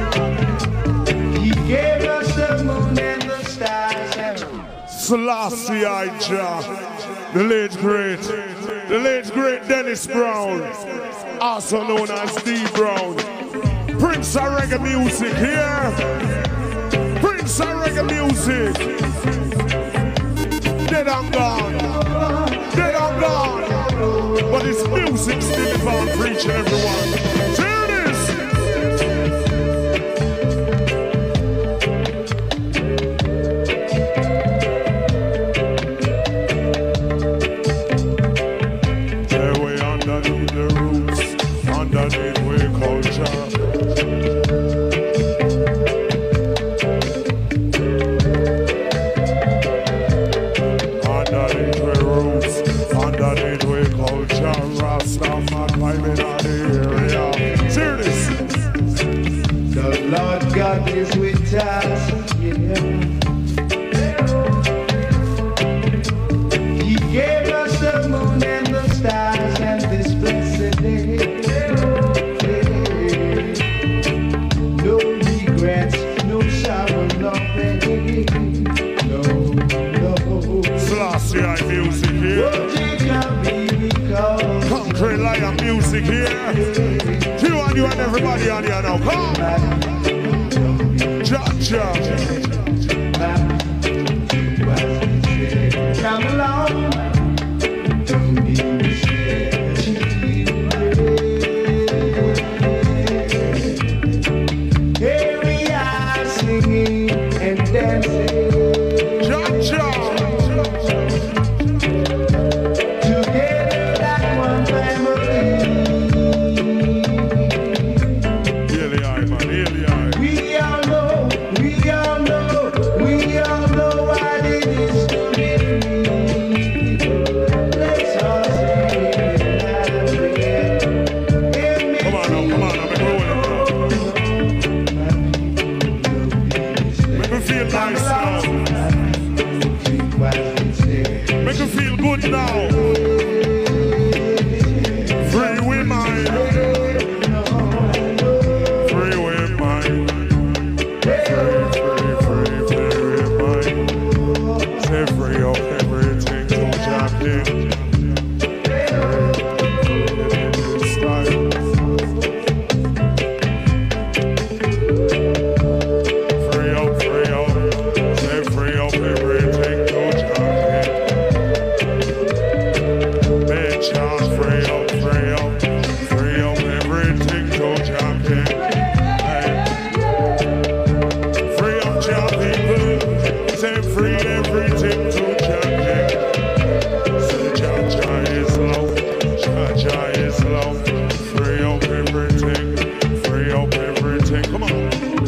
He gave us the moon and the stars. And Selassie I Jah, the late great, the late great Dennis Brown, also known as D Brown. Prince of reggae music here. Prince of reggae music. Dead and gone. Dead and gone. But his music still live on preaching everyone. Hear this. Say we underneath the roots, underneath we culture. Underneath we roots, underneath we culture. Rastafari climbing on the area. Hear this. the Lord God is with us. Yeah. He gave us the moon and the stars and this blessed day. No regrets, no sorrow, no pain. No, no. Selassie I music here. Oh, Jacob, be called. Concrete Lion music here. You and you and everybody on here now. Come. Cha cha. Come along. Don't be scared. Here we are singing and dancing Cha cha. together like one family. Really I man, really I. We all know, we all know, we all know what it is to be free. Let's all sing it loud again. It Come on now, come on now, make me roll it now. Make me feel nice now. Make me feel good now. Free with mine. Free with mine. Free, free, free, free with mine. Say free of everything to champion. This time. Free up, free up. Say free up everything to champion. Make sure free up, free up. Free up everything to champion. Hey. Free up your people. Say free everything to champion. Say Jah Jah is love. Jah Jah is love. Free up everything. Free up everything. Come on.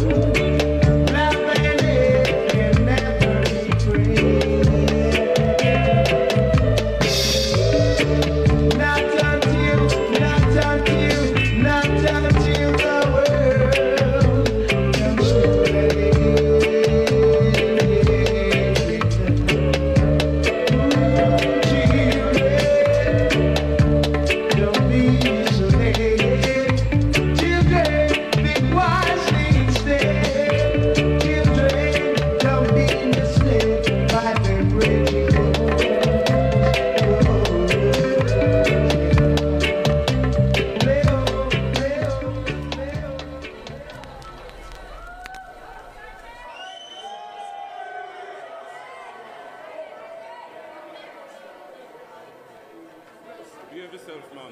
Not until, not until, not until the world comes to an end. Don't be isolated. Children, be wisely instead. Children, don't be misled by the raging Behave yourself, man.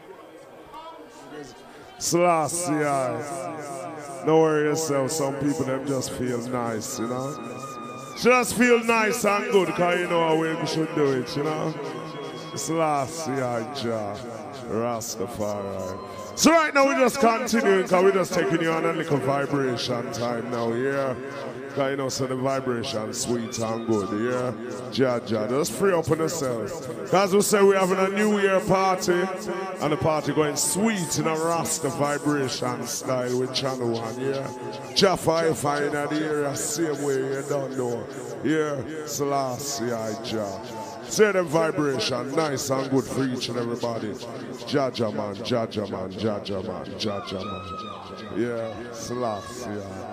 Selassie I. Don't worry yourself. Some people them just feel nice, you know. Just feel nice and good, because you know how we should do it, you know. Selassie I Jah, Rastafari. So right now we just continuing, because we're just taking you on a little vibration time now, yeah. Because you know, so the vibration sweet and good, yeah. Jah Jah, just free up on yourself. As we say, we're having a New Year party, and the party going sweet in a Rasta vibration style with Channel One, yeah. Jah five in the area, same way, you don't know. Yeah, Selassie I Jah. Say them vibration, nice and good for each and everybody. Jaja man, Jaja man, Jaja man, Jaja man. Yeah, slaps, yeah.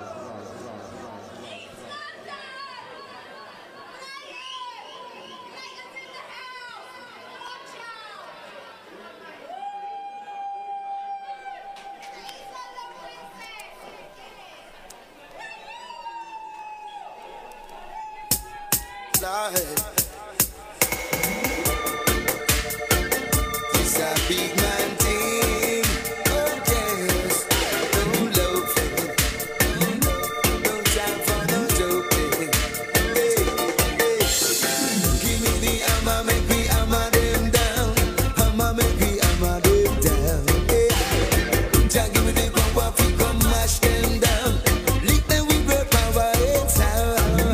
It's a big man thing. Oh yes, no love, no time for no joking. Hey, hey. Give me the hammer, make me hammer them down. Hammer, make me hammer them down. Hey, just give me the power, we come mash them down. Lick them with great power, it's out.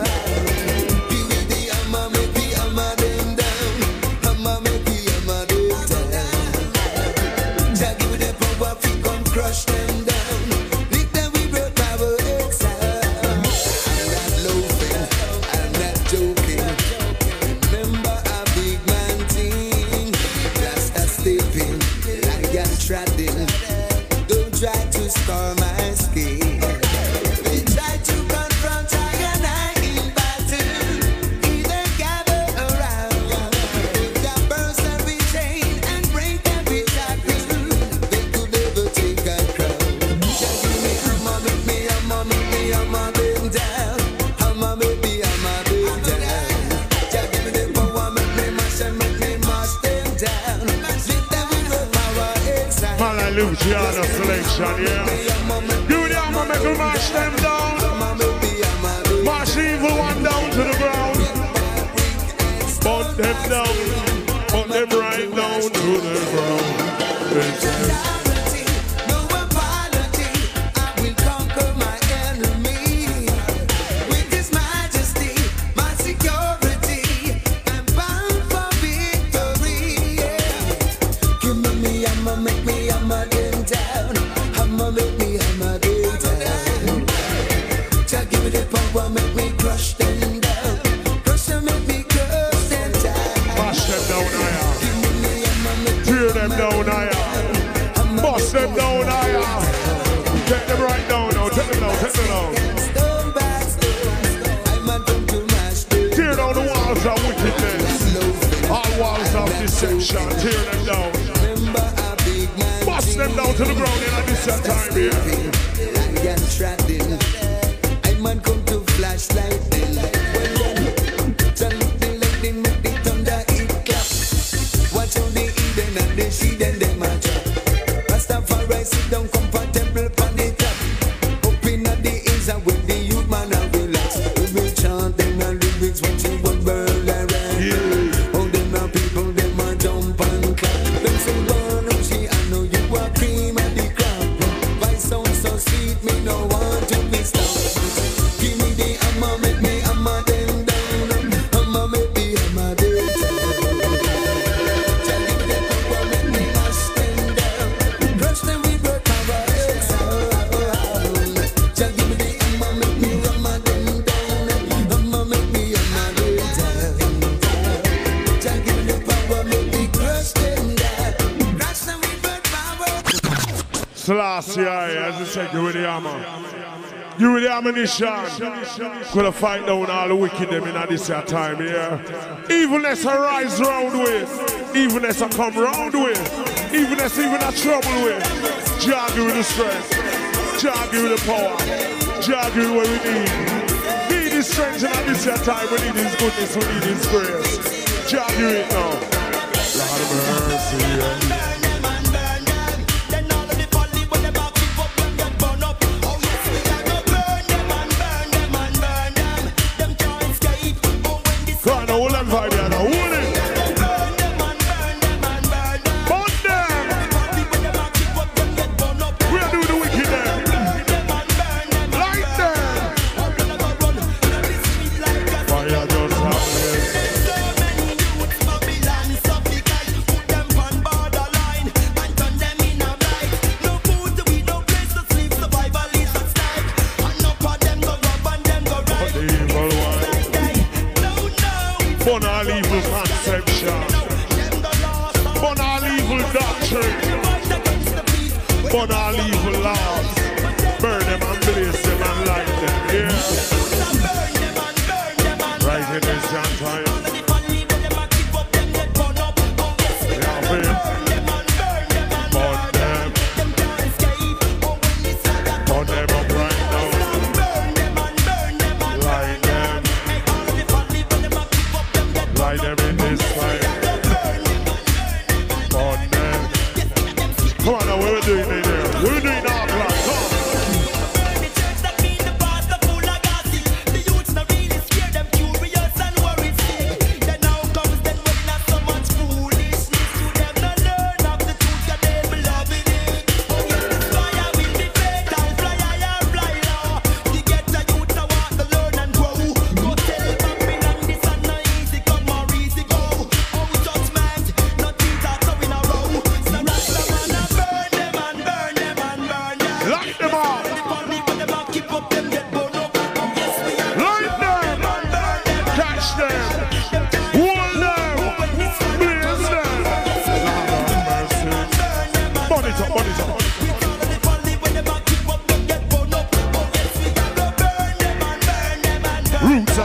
Crush them down, lick them with great power, exile. I'm not loafing, I'm not joking. Remember a big man thing, just a stepping, lion treading. Don't try to score my skin. They try to confront I and I in battle. Either gather around, they burst every chain and break every shackle. They could never take a crown. Just give me hammer, make me hammer, make me hammer them down. Hammer, make me hammer them down. Just give me the power, make me mash and make me mash them down. Lift them with the power, exile. Man, I Luciano selection, yeah. You the hammer, make me mash them down. Mash evil one down to the ground. Put them down, put them right down to the ground. No apology, I will conquer my enemy. With His Majesty, my security, I'm bound for victory. Yeah. Give me me hammer, make me hammer them down. Hammer, make me hammer them down. Just give me the power, make me crush them down. Crush them, make me crush them down. Mash them down higher. Give me me hammer, make me Tear them down higher. Bust them down higher. Take them right down now. Take them down. Take them down. Stone by stone, I'm a come to mash them. Tear down the walls of wickedness. All walls of deception. Tear them down. Remember a big man. Bust them down to the ground in this time here. Lion treading. I man come to flash lightning. Well then, turn the lightning, make the thunder it clap. Watch how they eat them and they see them, they match up. Rastafari sit down comfortable on the top. Up in the hills and with the youth man and relax. We will chant them and lyrics what you want burn like right. All them are people, them a jump and clap. Them say burn up, she I know you are cream of the crop. Voice sound so sweet, me no want to be stopped. Give me the hammer, make me hammer them down. Hammer, make me hammer them down. Just give me the power, make me mash them down. Crush them with your power, exile. Just give me the hammer, make me hammer them down. Hammer, make me hammer them down. Just give me the power, make me crush them down. Crush them with your power. Selassie, as I said, you with the hammer. You with the ammunition. Gonna fight down all the wicked them in this here time here. Evilness arise round with. Evilness I come round with. Evilness even a trouble with. Jah give you the strength. Jah give you the power. Jah give you what we need. Need His strength in this here time. We need His goodness. We need His grace. Jah give it now. Lord of mercy. Yeah. Go on, hold them vibe here now. Hold it. Burn them. We'll do the wicked there. Light them. Fire just happening.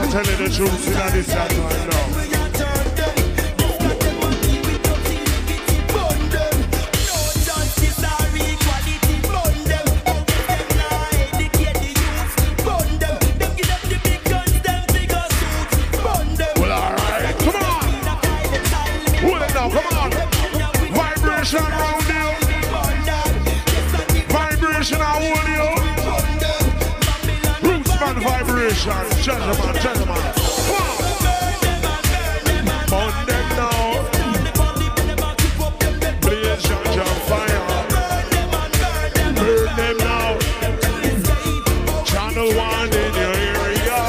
telling the truth in this that right now. Well, all right, come on. Hold it now, come on. Vibration around you. Vibration around you. Rootsman vibration. Gentlemen, gentlemen. Come on. Burn them now. Blaze Janja fire. Burn them now. Channel one in your area.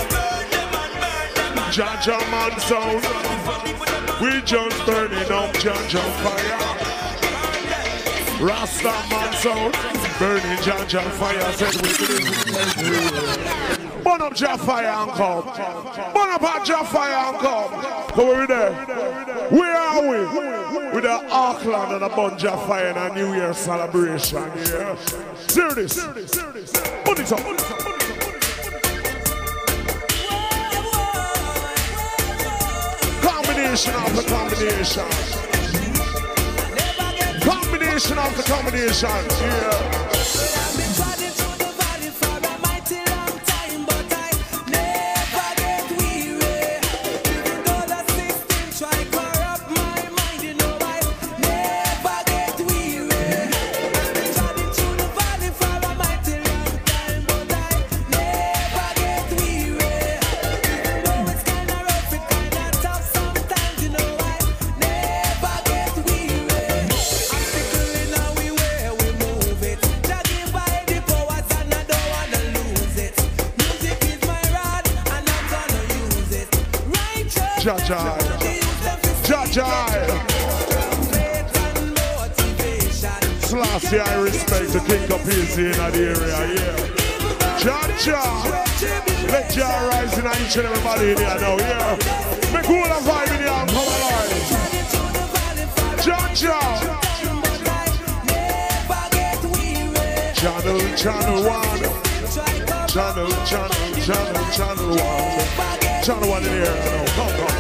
Janja man sound. We just burning up Janja fire. Rasta man sound. Burning Janja fire. Said we burn up Janja fire and come. Burn up Janja fire and come. Come over there. Where are we? With the Auckland and a bunch of fire and a New Year celebration. Yeah. Hear this. Put it up. Combination of the combination. Combination of the combinations. Yeah. Jajai, Jajai. Slassy, I respect the king of easy in that area, yeah. Jaja, let Jah rise in each and everybody in here now, yeah. Make all the vibe in here and come alive. Jaja. Channel, channel one. Channel, channel, channel, channel one. Channel one in here, now. Come, come.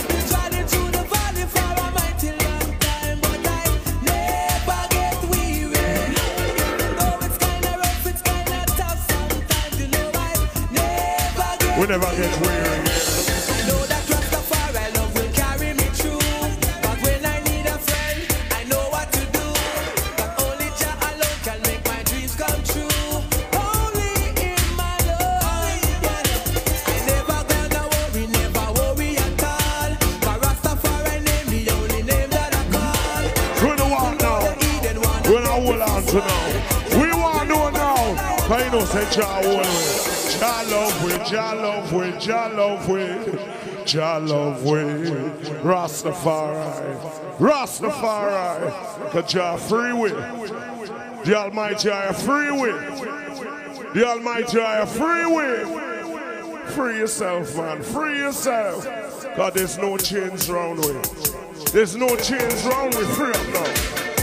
We never get weary. I know that Rastafari love will carry me through. But when I need a friend, I know what to do. But only Jah alone can make my dreams come true. Only in my love. I never gonna worry, never worry at all. But Rastafari name the only name that I call. We don't want now. We don't hold on to now. We want to know now. Because you know say Jah hold me. Jah love we, Jah love we, Jah love we, Jah love we, Rastafari, Rastafari, cause Jah free we, the Almighty are free we, the Almighty are free we, free yourself man, free yourself, cause there's no chains round we, there's no chains round we, free up now.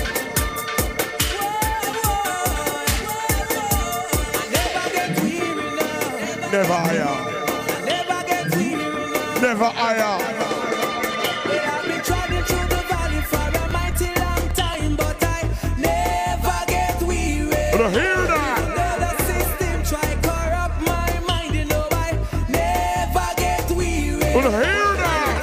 Never higher. Never get weary. Never higher. I've been traveling through the valley for a mighty long time, but I never get weary. But hear that. The system try corrupt my mind, you know I never get weary. But hear that.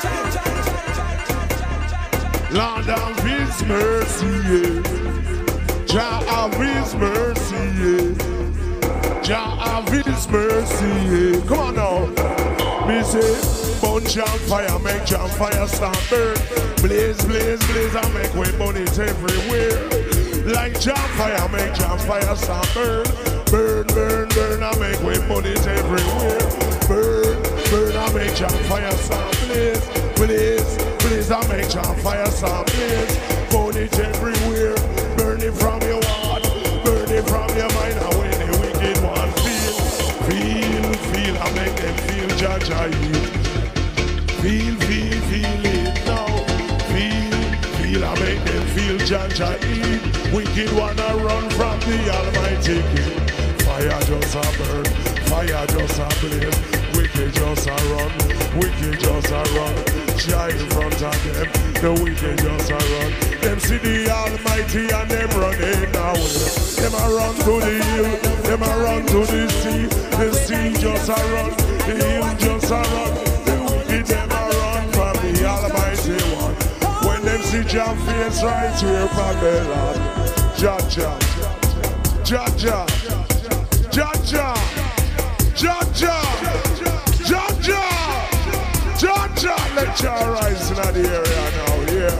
Lord of His mercy, yeah. Jah of His mercy, yeah. Jah of His mercy, yeah. Come on now. Me say, burn Jah fire, make Jah fire start burn. Blaze, blaze, blaze, and make way burn it everywhere. Like Jah fire, make Jah fire start burn. Burn, burn, burn, and make way burn it everywhere. Burn, burn, and make Jah fire start blaze. Blaze, blaze, and make Jah fire start blaze. Burn it everywhere. Burn it from your heart. Burn it from your mind. And when the wicked one feel, feel, feel, and make them feel Jah Jah heal. Feel, feel, feel it now. Feel, feel, and make them feel Jah Jah heal. Wicked one a run from the Almighty King. Fire just a burn, fire just a blaze. Wicked wicked just a run, wicked just a run. Jah in front of them, the wicked just a run. Them see the Almighty and them running away. Them a run to the hill, them a run to the sea. The sea just a run, the hill just a run. The wicked them a run from the Almighty one. When them see Jah face right here from the land. Jah Jah, Jah Jah, Jah Jah, Jah Jah, Jah Jah, Jah Jah. Let Jah rise in the area now, yeah.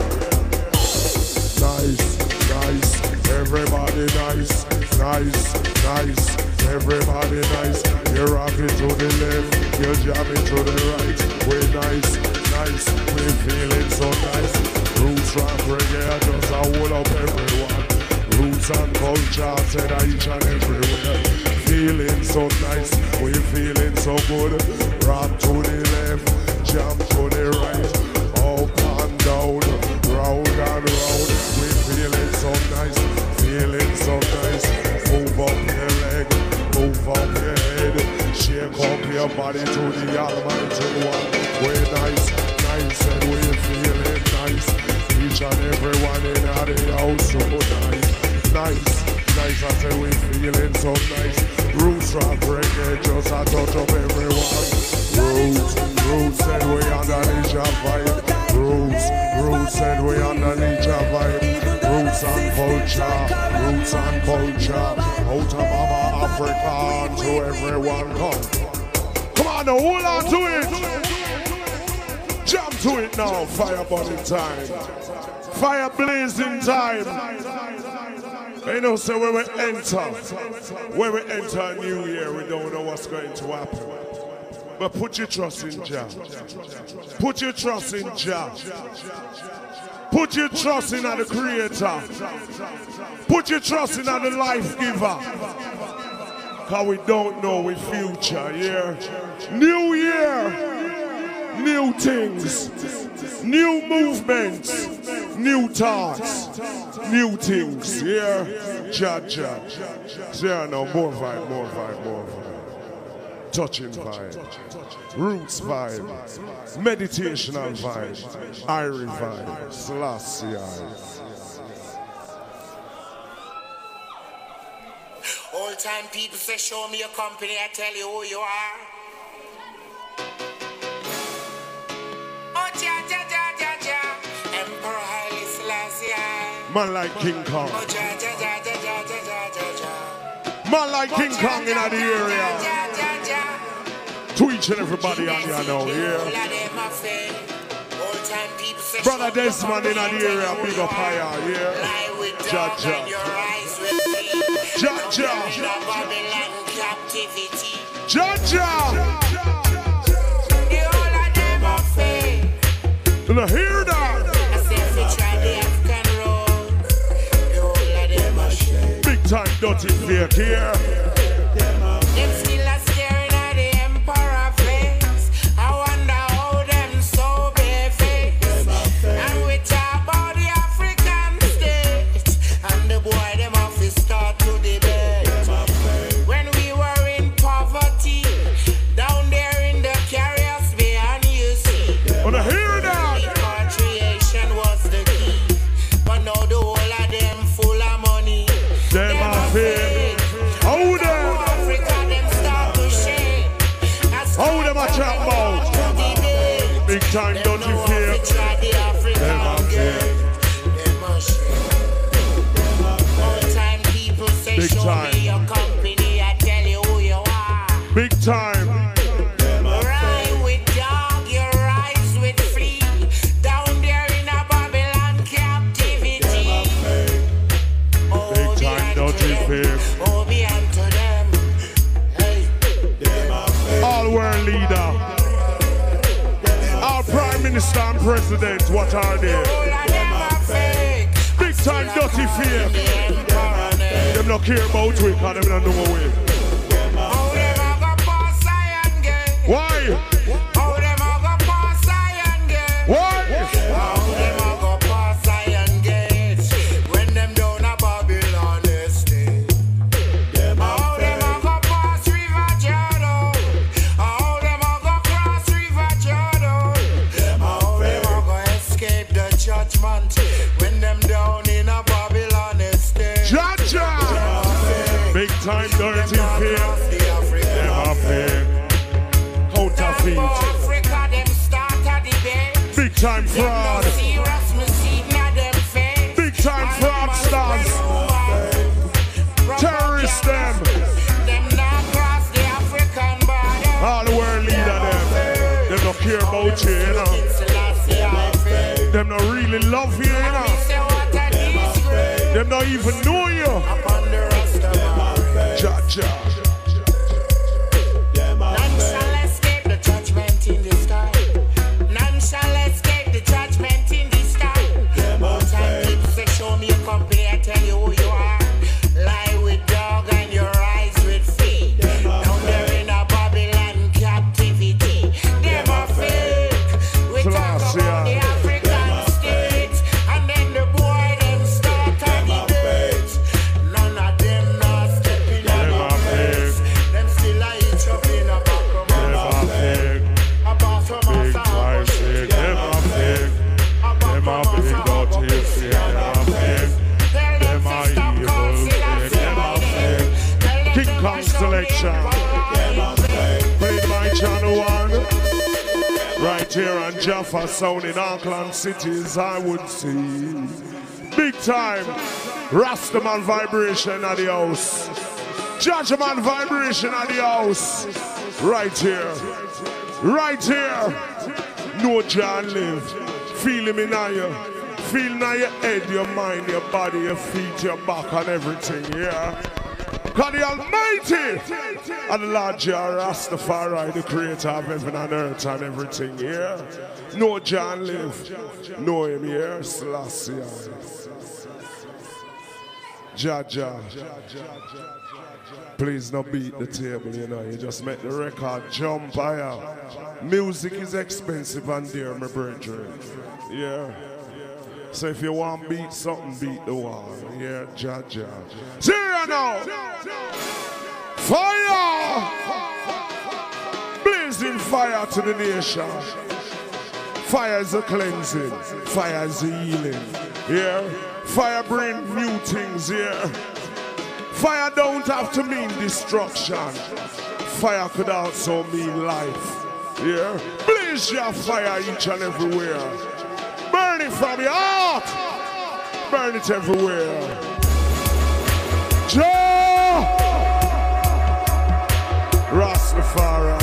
Nice, nice, everybody nice, nice, nice, everybody nice. You're rocking to the left, you're jamming to the right. We're nice, nice, we're feeling so nice. Roots rock reggae, just a hold up everyone. Roots and culture said each and everywhere. Feeling so nice, we're feeling so good. Rock to the left, jump to the right. Up and down, round and round. We're feeling so nice, feeling so nice. Move up your leg, move up your head. Shake up your body to the Almighty one. We're nice, nice, and we're feeling nice. Each and everyone in the house so nice. Nice, nice, I say we feeling so nice. Roots rock reggae, just a touch of everyone. Roots, roots said we underneath your vibe. Roots, roots said we underneath your vibe. Roots and culture, roots and culture. Out of Mama Africa to everyone come. Come on now, hold on to it. Jump to it now, fire burning time. Fire blazing time. You know, so when we enter, when we enter a new year, we don't know what's going to happen. But put your trust in Jah. Put your trust in Jah. Put your trust in the Creator. Put your trust in the Life Giver. Because we don't know we future, yeah? New year, new things, new movements, new thoughts. New things, yeah. Jah Jah. Yeah, no, more vibe, more vibe, more vibe. Touching vibe. Roots vibe. Meditational vibe. Irie vibe. Selassie eyes. Old time people say, show me your company, I tell you who you are. Oh, Jah Jah Jah Jah Jah. Emperor Haile Selassie. Man like King Kong. Oh, Jah Jah Jah Jah Jah Jah Jah Jah. Man like King Kong in the area. To each and everybody on here now, yeah. Brother Desmond in the area, big up higher, yeah. Jah Jah. Jah Jah. Jah Jah. Do you hear that? Big time dirty fake here. Them still are staring at the emperor face. I wonder how them so barefaced. And we talk about the African state. And the boy them office start to debate. When we were in poverty, down there in the carriers beyond you see. Do you hear that? Repatriation was the key. But now the whole of them full of money. Them are fake. How them? How them a chat about? Big time dirty fake. Them are fake. Big time. Big time. Ride with dog, you rise with flea. Down there in a Babylon captivity. Big time dirty fake. Oh, be unto them. Hey. All world leader. Our prime minister and president, what are they? All of them are fake. Big time dirty fake. Them not care about we, cause them not know we. How them a go pass Zion gate? Why? How them a go pass Zion gate? Why? How them a go pass Zion gate? When them down a Babylon estate. How them a go pass River Jordan? How them a go time dirty fear. Them a fake. Counterfeit. Africa, them start a debate. Big time fraud. Big time fraudsters. Terrorists them. Them not cross the African border. All the world leader them. Them don't care about you, you know. Them don't really love you, you know. Them don't even know you. Ja, ja. None shall escape the judgment in the sky. None shall escape the judgment in the sky. More time people say, show me a company, I tell you who you are. Lie with dog and your eyes with feet. Down there in a Babylon captivity. Them are fake. We talk about the African states. And then the boy them start a debate. None of them not stepping on the place. Them still a each up in a back of Them my a fake. a bottom of Big time fake. Them a fake. Them a big dirty fake. Them a fake. Them a evil fake. Them a fake. King Kong selection. Played by Channel One. Right here on Jaffa Sound in Auckland cities, I would see. Big time. Rastaman vibration at the house. Judgment vibration at the house. Right here. Right here. No John live. Feel him in you. Feel now your head, your mind, your body, your feet, your back, and everything, yeah? God the Almighty and the Lord Jah Rastafari, the creator of heaven and earth and everything, yeah? No John live. Know him, yeah? Selassie. Jah Jah. Please don't beat the table, you know. You just make the record jump higher. Music is expensive and dear, my brethren. Yeah. So if you want to beat something, beat the wall. Yeah, Jah Jah. See you now. Fire! Blazing fire to the nation. Fire is a cleansing. Fire is a healing. Yeah. Fire bring new things here. Fire don't have to mean destruction. Fire could also mean life. Yeah. Blaze your fire each and everywhere. Burn it from your heart. Burn it everywhere. Jah Rastafari.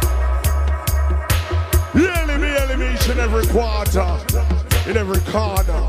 Healing me, healing me each and every quarter. In every corner.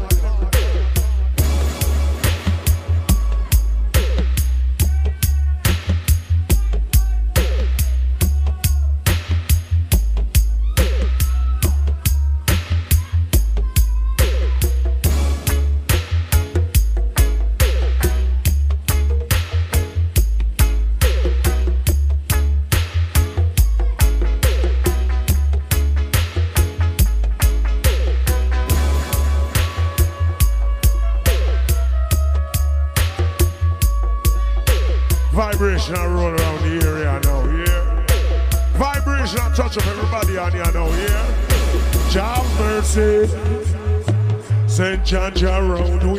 Vibration roll around the area now, yeah? Vibration touch up everybody on here now, yeah? Jah mercy, send Jah Jah round we.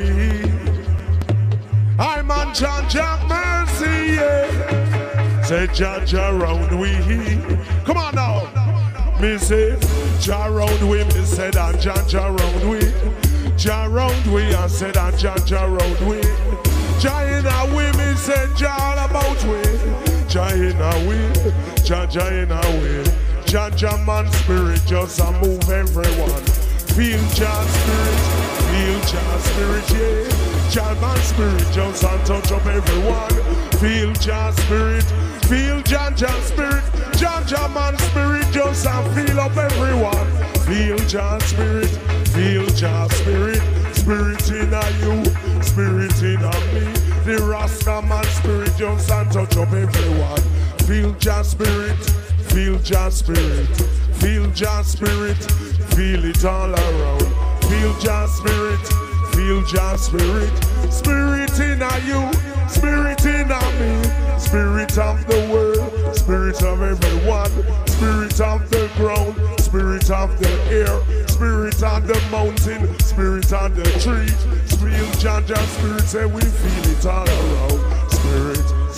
I'm on Jah Jah mercy, yeah. Send Jah Jah round we. Come on now. Me say, Jah round we, me said and Jah Jah round we. Jah round we, I said and Jah Jah round we. Jah in a way, me said Jah all about we. Jah in a way, Jah Jah in a way. Jah Jah man spirit just a move everyone. Feel Jah spirit, feel Jah spirit, yeah. Jah man spirit just a touch up everyone. Feel Jah spirit, feel Jah Jah spirit. Jah Jah man spirit just a feel up everyone. Feel Jah spirit, feel Jah spirit. Spirit in a you, spirit in a me. The Rasta man spirit just and touch up everyone. Feel Jah spirit, feel Jah spirit, feel Jah spirit, feel it all around. Feel Jah spirit, feel Jah spirit, spirit in a you, spirit in a me. Spirit of the world, spirit of everyone, spirit of the ground, spirit of the air, spirit of the mountain, spirit of the tree. Feel Jah Jah spirit, say we feel it all around. Spirit,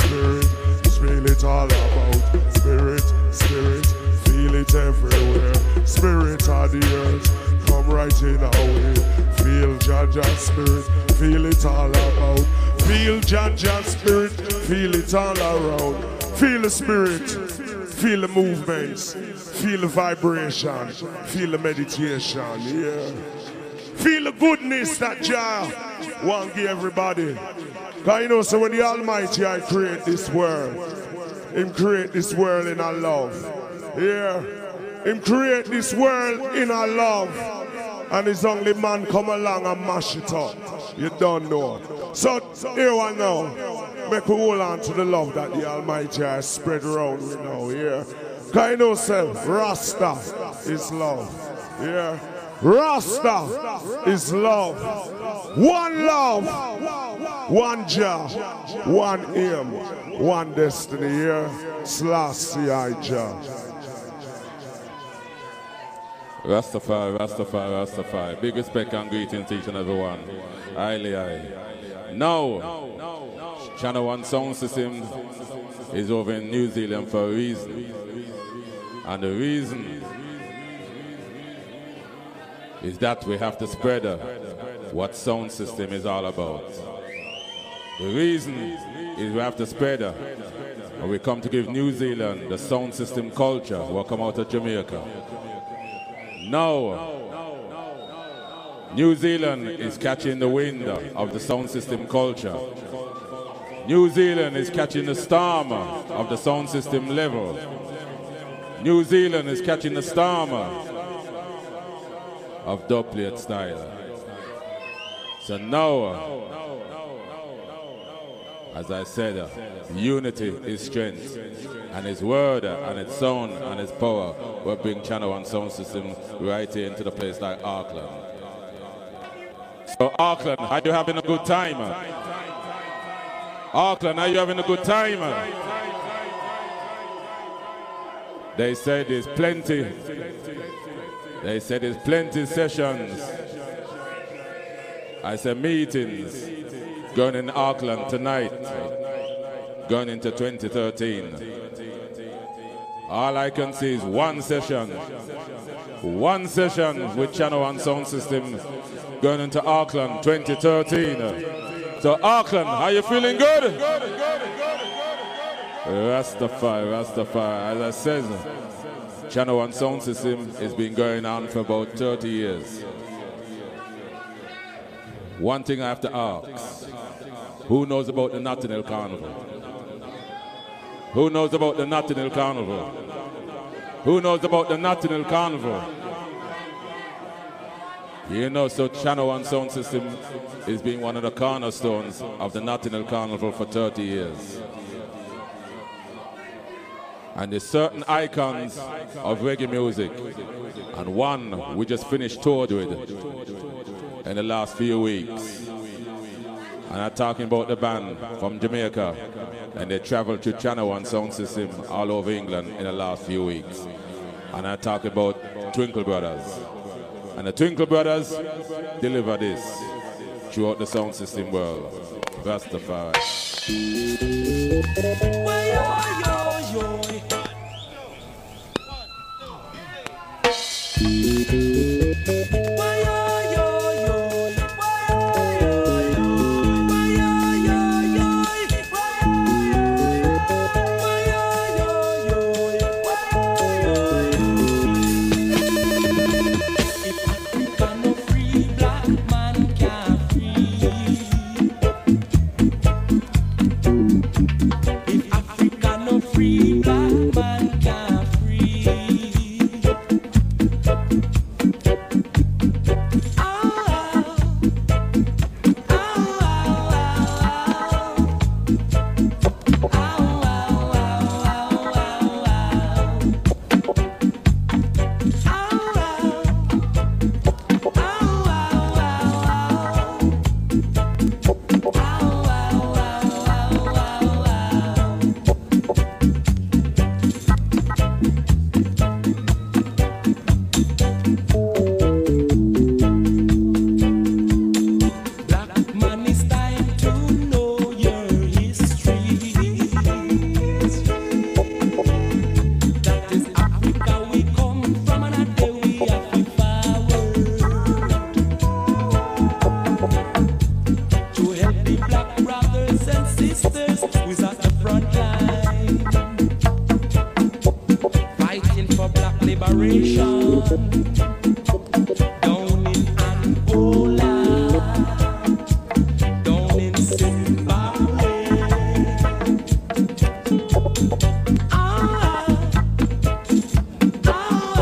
spirit, feel it all about. Spirit, spirit, feel it everywhere. Spirit of the earth, come right in our way. Feel Jaja's spirit, feel it all about. Feel Jaja's spirit, feel it all around. Feel the spirit, feel the movements, feel the vibration, feel the meditation, yeah. Feel the goodness that Jah want to give everybody. Because you know, so when the Almighty I create this world, Him create this world in our love. Yeah. Him create this world in our love. And His only man come along and mash it up. You don't know. So here one now. Make we hold on to the love that the Almighty has spread around we know, yeah. Because you know, self, Rasta is love. Yeah. Rasta is love. One love, one Jah, one aim, one destiny, yeah. Selassie I Jah. Rastafari, Rastafari, Rastafari. Big respect and greetings to each and every one. Highly, aye. Now, Channel One Sound System is over in New Zealand for a reason. And the reason is that we have to spread uh, what sound system is all about. The reason is we have to spread uh, and we come to give New Zealand the sound system culture. We'll come out of Jamaica. Now, New Zealand is catching the wind of the sound system culture. New Zealand is catching the storm of the sound system level. New Zealand is catching the storm of dubplate style. So now, as I said, uh, unity is strength, and His word uh, and its sound and its power will bring Channel One Sound System right here into the place like Auckland. So Auckland, are you having a good time? Auckland, are you having a good time? They said there's plenty. They said there's plenty sessions. I said meetings going in Auckland tonight, going into twenty thirteen. All I can see is one session. One session with Channel One Sound System going into Auckland twenty thirteen. So Auckland, are you feeling good? Rastafari, Rastafari. As I said, Channel One Sound System has been going on for about thirty years. One thing I have to ask, who knows about the Notting Hill Carnival? Who knows about the Notting Hill Carnival? Who knows about the Notting Hill Carnival? You know, so Channel One Sound System has been one of the cornerstones of the Notting Hill Carnival for thirty years. And there's certain icons of reggae music, and one we just finished toured with in the last few weeks. And I'm talking about the band from Jamaica, and they traveled to Channel One Sound System all over England in the last few weeks. And I talk about Twinkle Brothers. And the Twinkle Brothers deliver this throughout the sound system world. Rastafari. liberation. Down in Angola, down in Zimbabwe. Ah, ah,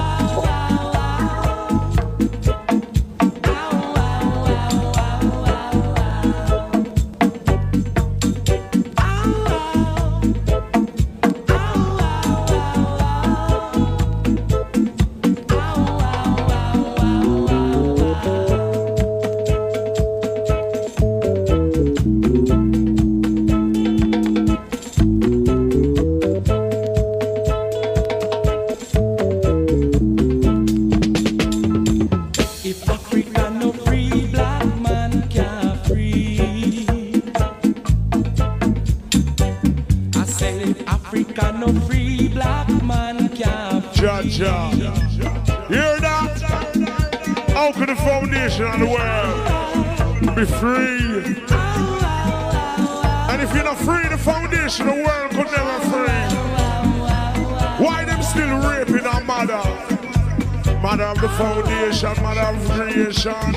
if Africa no free, black man can't free. I said if Africa no free, black man can't free. Ja, ja. Hear that? How could the foundation of the world be free? And if you're not free, the foundation of the world could never free. Why them still raping our mother? Mother of the foundation, mother of creation.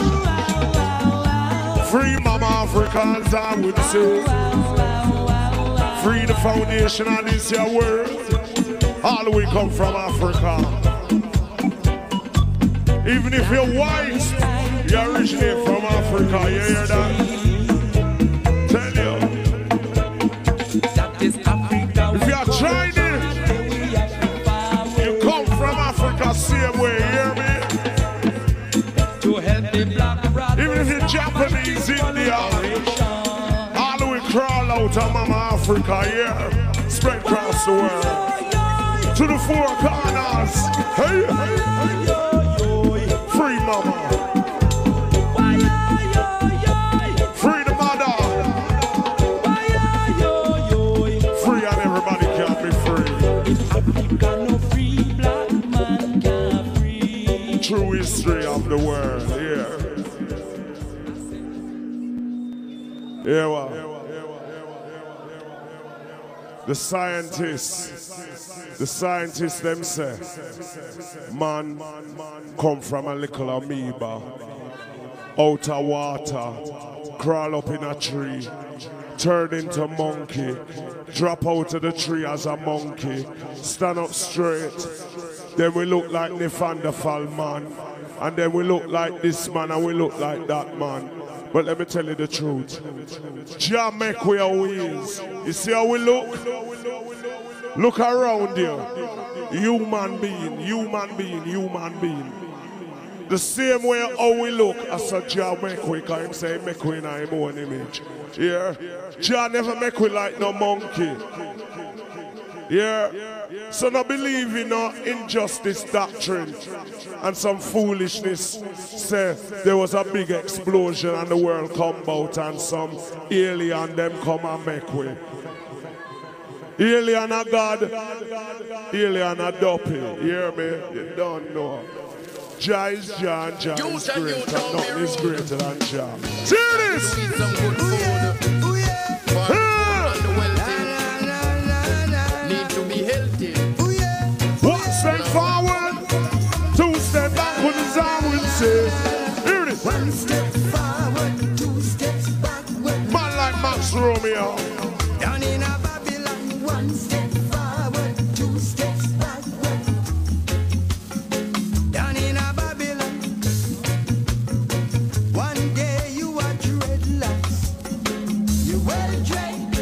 Free Mama Africans, I would say. Free the foundation of this your world. All we come from Africa. Even if you're white, you originate from Africa. You hear that? Tell you. That is Africa. If you're Chinese, you come from Africa same way. You hear me? To help the black brother. Even if you're Japanese, India, all we crawl out of Mama Africa. Yeah, spread across the world to the four corners. Hey, free Mama. Free the mother. Free and everybody can be free. Africa no free, black man can't free. True history of the world. Yeah. Yeah, well. The scientists, the scientists them say, man come from a little amoeba, out of water, crawl up in a tree, turn into monkey, drop out of the tree as a monkey, stand up straight, then we look like Neanderthal man, and then we look like this man and we look like that man. But let me tell you the truth. Jah make we our ways. You see how we look? Look around you. Human being, human being, human being. The same way how we look as a Jah make we, because him say make we in our own image. Yeah? Jah never make we like no monkey. Yeah? So not believe in no injustice doctrine and some foolishness. Say there was a big explosion and the world come out and some alien them come and make way. Alien a God, alien a duppy. You hear me? You don't know. Jah is Jah and Jah is great and nothing is greater than Jah. See this? Step forward, two step backward, as I would say. Hear it. One step forward, two steps backward. Man like Max Romeo. Down in a Babylon, one step forward, two steps backward. Down in a Babylon, one day you are dreadlocks. You well dread.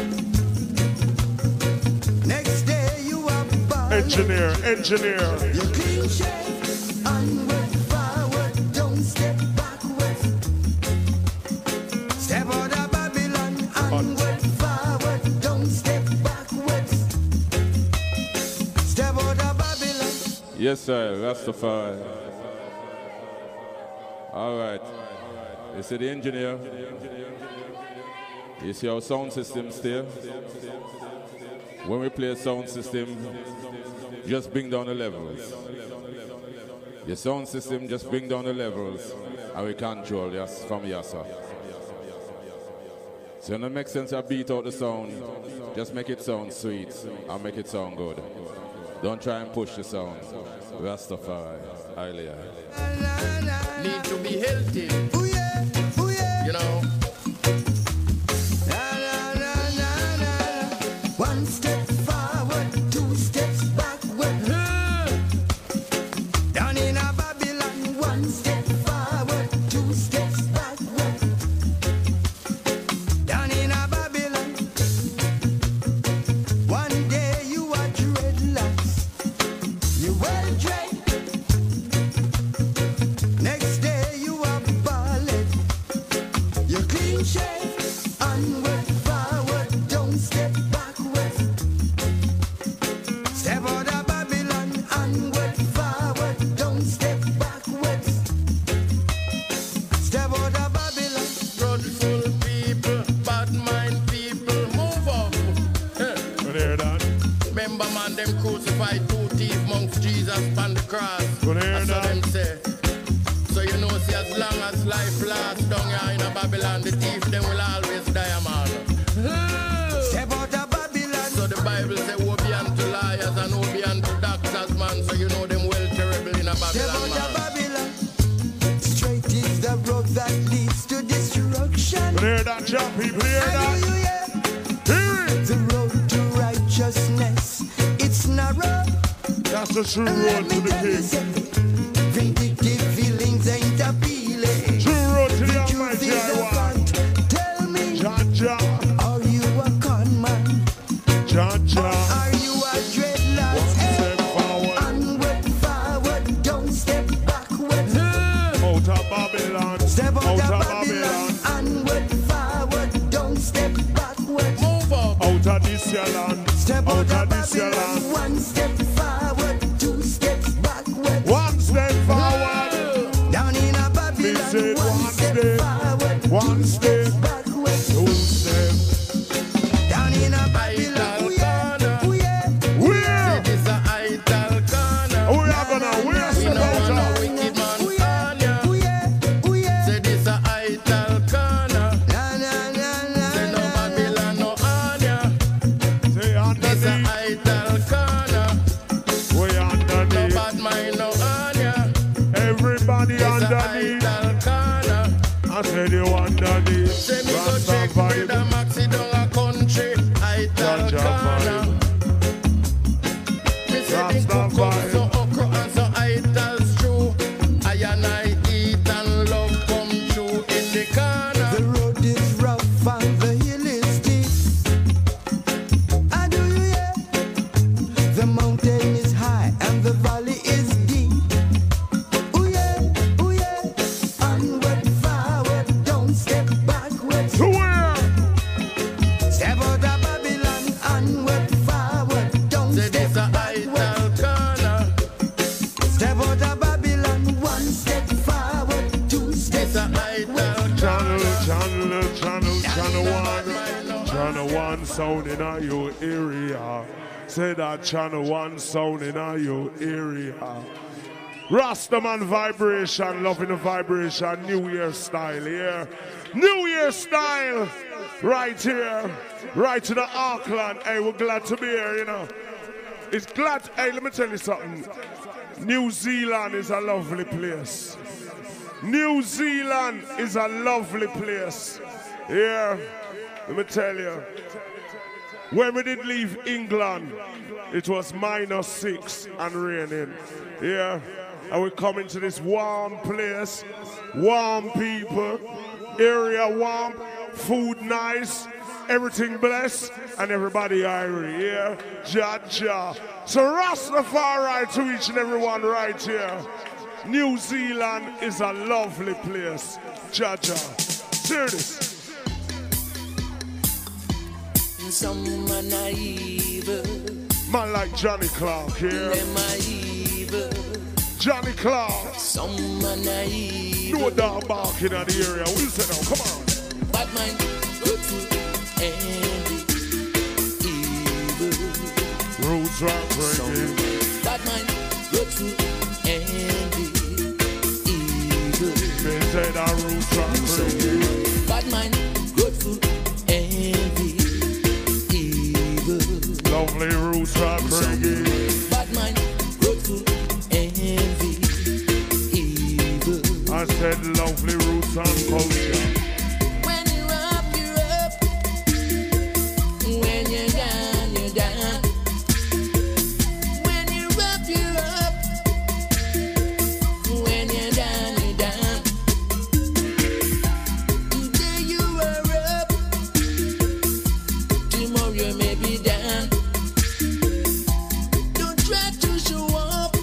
Next day you are bald. Engineer, engineer. You clean shave, onward, forward, don't step backwards. Step out of Babylon, onward, forward, don't step backwards. Step out of Babylon. Yes, sir, Rastafari. All right. You see the engineer? You see our sound system still? When we play a sound system, just bring down the levels. Your sound system, just bring down the levels, and we control yes from here, sir. So when it makes sense to beat out the sound, just make it sound sweet and make it sound good. Don't try and push the sound. Rastafari, Ilya. Need to be healthy. Ooh yeah, ooh yeah. You know. Na, na, na, na, na. One step forward, two steps backward. Down in a Babylon, one step forward, two steps backward. Down in a Babylon, one day you are dreadlocks. You well dread. Next day you are ballad. You clean shave, onward, forward, don't step backward. Step out of Babylon, onward, forward, don't step backwards. Step out of Babylon. Grudgeful people, bad mind people, move up. Eh. You hear that? Remember man, them crucified two thief monks Jesus on the cross. You hear That's what that? them say. So you know, see, as long as life lasts down here in a Babylon, the thief them will always die, man. Step out of Babylon. So the Bible say, woe be unto liars and woe be unto doctors, man. So you know them well terrible in a Step Babylon, out of man. Babylon. Straight is the road that leads to destruction. You hear that, Jah? People hear that? Hallelujah. Hear it. The road to righteousness, it's narrow. That's the true And let road to me the tell you king. something. Vindictive feelings ain't appealing. True road to the The truth Almighty is I the want. fact. Tell me, Jah, Jah, are you a con man? Jah, Jah. Are you a dreadlock? One Hey, step forward, onward, forward, don't step backward. out of Babylon, Step out out of of Babylon. Babylon, Onward, forward, don't step backward. Move up. out of this your land, Step out out of of this your Babylon. land. One step forward, two steps backward. One step forward, Down in a Me Babylon, say one one step step, forward, one two steps step. backward. two step. Down in a Babylon, ooh yeah, ooh yeah. Where? This is a idle corner. We are gonna, we are We step know out no of. wicked man Ooh yeah, on ya. ooh yeah, ooh yeah. Say this a idle corner. Na na na na Say no na. Babylon no on ya. Say This a underneath, idle corner. we No underneath. bad mind no on ya. Everybody This a underneath. idle corner. I said you underneath. Say me go check Rasta with the vibe. maxi down a country. Idle Jah corner. vibe. Me say the Rasta cook up vibe. so okra and so idle stew. I and I eat and love come true in the corner. The road is rough and the hill is steep. I do you yeah. The mountain is high and the valley is deep. Ooh yeah, ooh yeah. Onward, forward, don't step backwards. To where? Step out of Babylon, onward, forward, don't Say step this a backwards. idle corner. Step out of Babylon, one step forward, two This steps a idle Channel, corner. channel, channel, channel one. Channel one sound in a your area. Say that channel one sound in a your area. Rastaman vibration, loving the vibration, New Year style here. New Year style, right here, right in the Auckland. Hey, we're glad to be here, you know. It's glad, hey, let me tell you something. New Zealand is a lovely place. New Zealand is a lovely place. Here, let me tell you. When we did leave England, it was minus six and raining. Yeah, and we come into this warm place, warm people, area warm, food nice, everything blessed, and everybody irie. Yeah, Jah Jah. So Rastafari to each and every one right here. New Zealand is a lovely place. Jah Jah. Hear this. Some man are evil, Man like Johnny Clark here. them are evil. Johnny Clark. Some man are evil. No dog barking in the area. What you say now? Come on. Bad mind, good food, and evil. Roots rock reggae. Bad mind, good food, and evil. They say that roots rock reggae. Bad mind, good food, and evil. Lovely roots rock reggae. Bad Sun culture. When you're up, you're up. When you're down, you're down. When you're up, you're up. When you're down, you're down. Today you are up. Tomorrow you may be down. Don't try to show up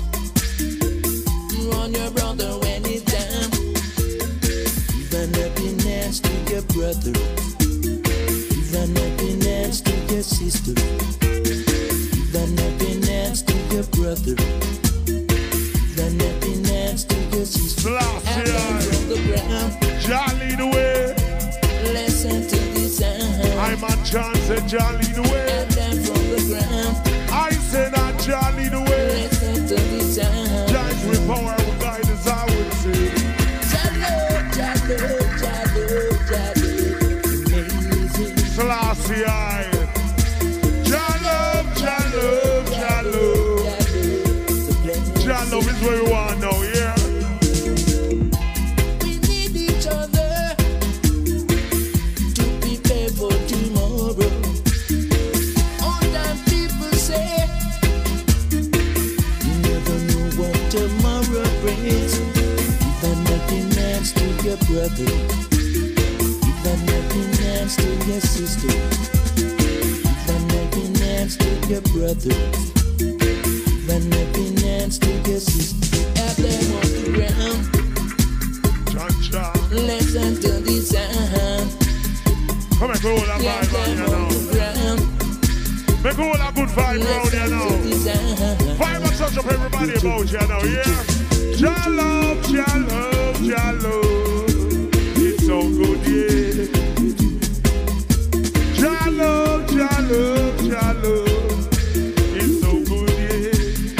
on your brother when he's down. Even happiness to your brother. Even happiness to your sister. Even happiness to your brother. Even happiness to your sister. Last From the year, ground, Jah lead the way. listen to the sound. I'm a chance that Jah lead the way. And then from the ground, I say that Jah lead the way. listen to the sound. Jah is with power, with guidance, I would say. Jalo, jalo, jalo, jalo. Amazing. Selassie, I. Jah love, Jah love, Jah love. Jah love is where you want now, yeah? We need each other to prepare for tomorrow. All time people say you never know what tomorrow brings. Even happiness to your brother. Even happiness to your sister. Even happiness to your brother. Even happiness to your sister. Have them on the ground. Jah, Jah. Listen to the sound. Come and go all that Have vibe round them here on the now. ground. Make all that good vibe round here Listen now. to the sound. Vibe and touch up everybody about you now, yeah? Jah love, Jah love, Jah love. It's so good, yeah. Jah love, Jah love, Jah love. It's so good, yeah.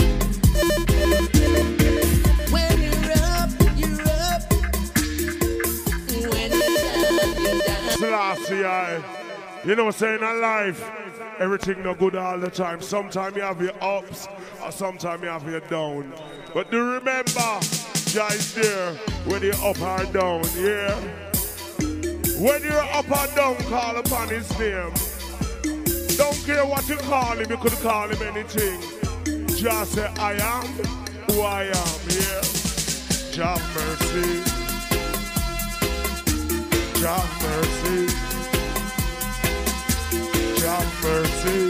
When you're up, you're up. When you're down, you're down. Selassie, I. You know, saying in life, everything not good all the time. Sometimes you have your ups, or sometimes you have your down. But do remember, Jah is there when you're up or down, yeah? When you're up or down, call upon his name. Don't care what you call him, you could call him anything. Just say, I am who I am, yeah? Jah mercy. Jah mercy. Jah mercy.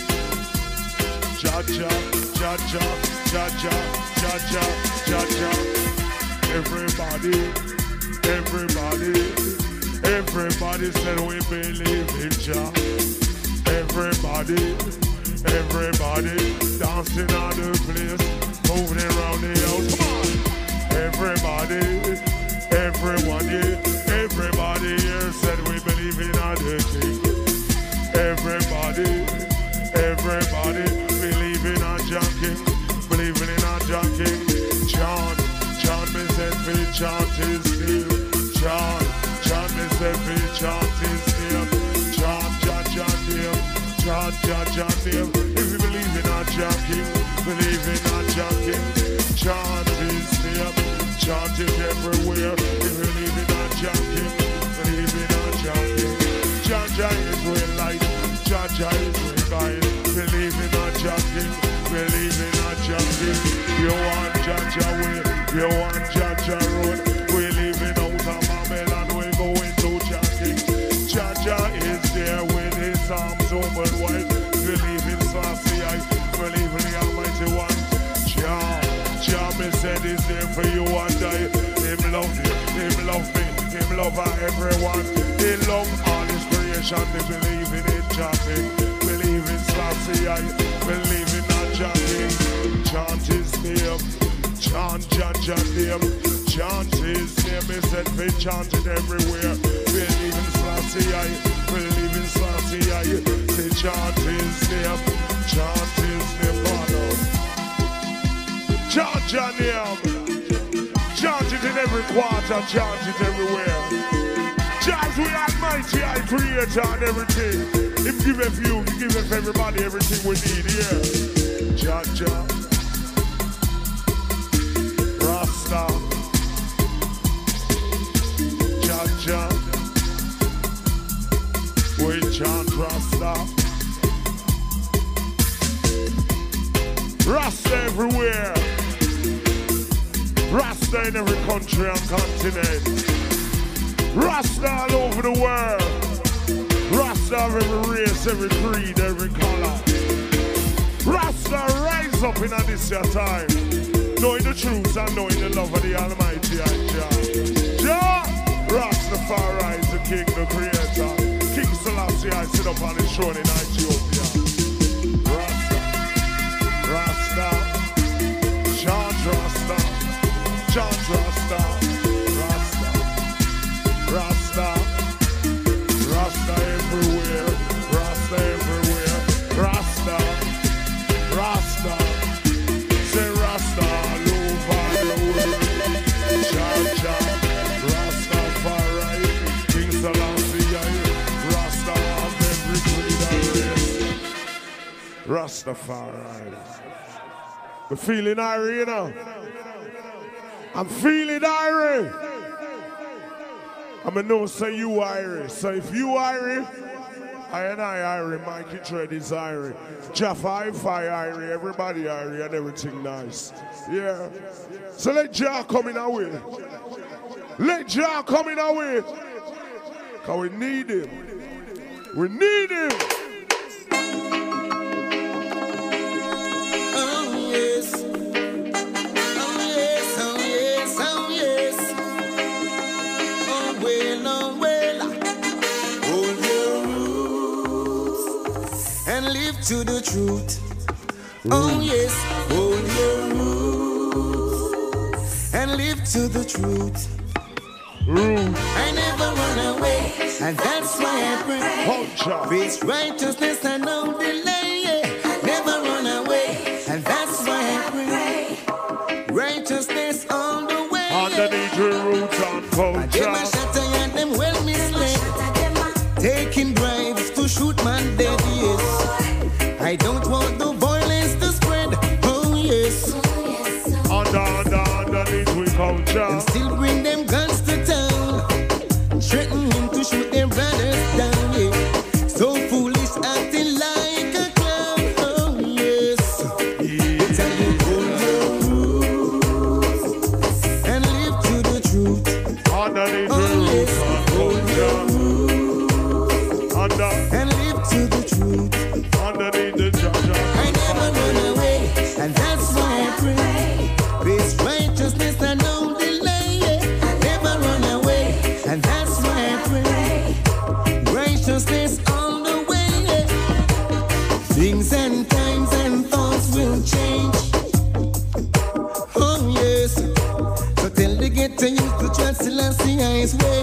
Jah, Jah, Jah, Jah, Jah, Jah, Jah, Jah, Jah, Jah. Everybody, everybody, everybody said we believe in Jah. Everybody, everybody dancing on the place, moving around the house. Come on. Everybody, everyone here, everybody here said we believe in the King. Everybody, everybody believing in Jah King, believing in Jah King. Chant, chant me said we chant his name. Chant, chant me said we chant his name. Chant, chant, chant him. Chant, chant, chant him. If you believe in Jah King, believe in Jah King. Chant his name. Chant it everywhere. If you believe in Jah King, believe in Jah King. Jah Jah is real light. Jah Jah is real guide. Believe in Jah King. Believe in Jah King. You want Jah Jah way. You want Jah Jah road. We living out of Babylon. We going to Jah King. Jah Jah is there with his arms open wide. Believe in Selassie. Believe in the Almighty One. Jah, Jah me said is there for you and I. Him love you. Him love me. Him love everyone. He love all his creation. They believe in it, Jah King. Believe in Selassie. Believe in Jah King. Chant his name. Chant Jah Jah name. Chant his name. He said we chant it everywhere. Believe in Selassie. Believe in Selassie. Say chant his name. Chant his name. Father. Chant Jah name. Chant it in every quarter. Chant it everywhere. Jah we Almighty, I creator and everything. Him give it you, he give it everybody everything we need, yeah. Jah Jah. Rasta. Rasta everywhere. Rasta in every country and continent. Rasta all over the world. Rasta of every race, every creed, every color. Rasta rise up in this your time. Knowing the truth and knowing the love of the Almighty and Jah. Jah! Rastafari is the King, the Creator. King Selassie, I sit up on his throne in Ethiopia. Rasta, Rasta, John Rasta, John Rasta, Rasta, Rasta, Rasta everywhere, Rasta everywhere, Rasta, Rasta, say Rasta all over the world. Jah, Jah, Rastafari, King Selassie, Rasta of every creed and race. Rastafari. I'm feeling irie, you know. I'm feeling irie. I'm a no say you irie. So if you irie, I and I irie. Mikey Tread is irie. Jaffa Hi-Fi irie. Everybody irie and everything nice. Yeah. So let Jah come in our way. Let Jah come in our way. Because we need him. We need him. Oh yes, oh yes, oh yes, oh yes. Oh well, oh well. Hold your roots and live to the truth. Oh yes, hold your roots and live to the truth. I never run away, and that's why I pray. Face righteousness and no delay. Yeah. Never run away, and that's why I pray. Righteousness all the way. Underneath your roots and culture. Them a shatter and them well misled. Taking bribes to shoot man dead, yes. I don't want the violence to spread. Oh yes. Under, under, underneath we culture. And still bring them guns to town. Threaten him to shoot their brothers down, yeah. So foolish, acting like a clown. Oh yes. It's a you hold your roots and live to the truth. Underneath Oh your yes, hold roots your and culture. Under, and live to the truth. underneath the judge. I never run away, and that's why I pray. This righteousness and no delay. Yeah. Never run away, and that's why I pray. Righteousness all the way. Yeah. Things and times and thoughts will change. Oh yes. So tell the ghetto youth to trust Selassie I's way.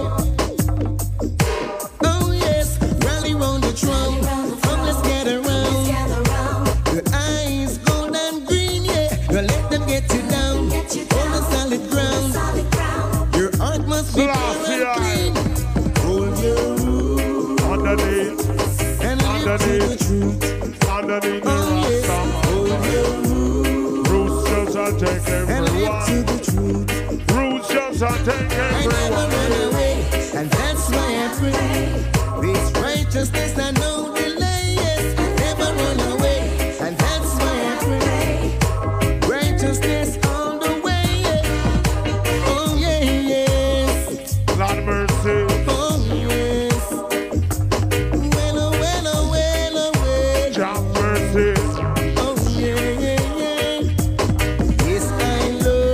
Oh yes. Rally round the throne. Come let's get around. Your eyes gold and green, yeah. Don't let them get you down. On a solid ground. Your heart must be pure and clean. Hold your roots Underneath, and live to the truth. underneath the Oh yes, rasta. hold your roots Roots just a take and live to everyone. the truth. Roots just a take I never everyone. run away, and that's why I pray. This righteousness I know delay, yes. Never run away, and that's why I pray. Righteousness all the way, yeah. Oh yeah, yes. Lord mercy. Oh yes. Well, oh, well, oh, well, oh, well. Jah mercy. Oh yeah, yeah, yeah. Yes, I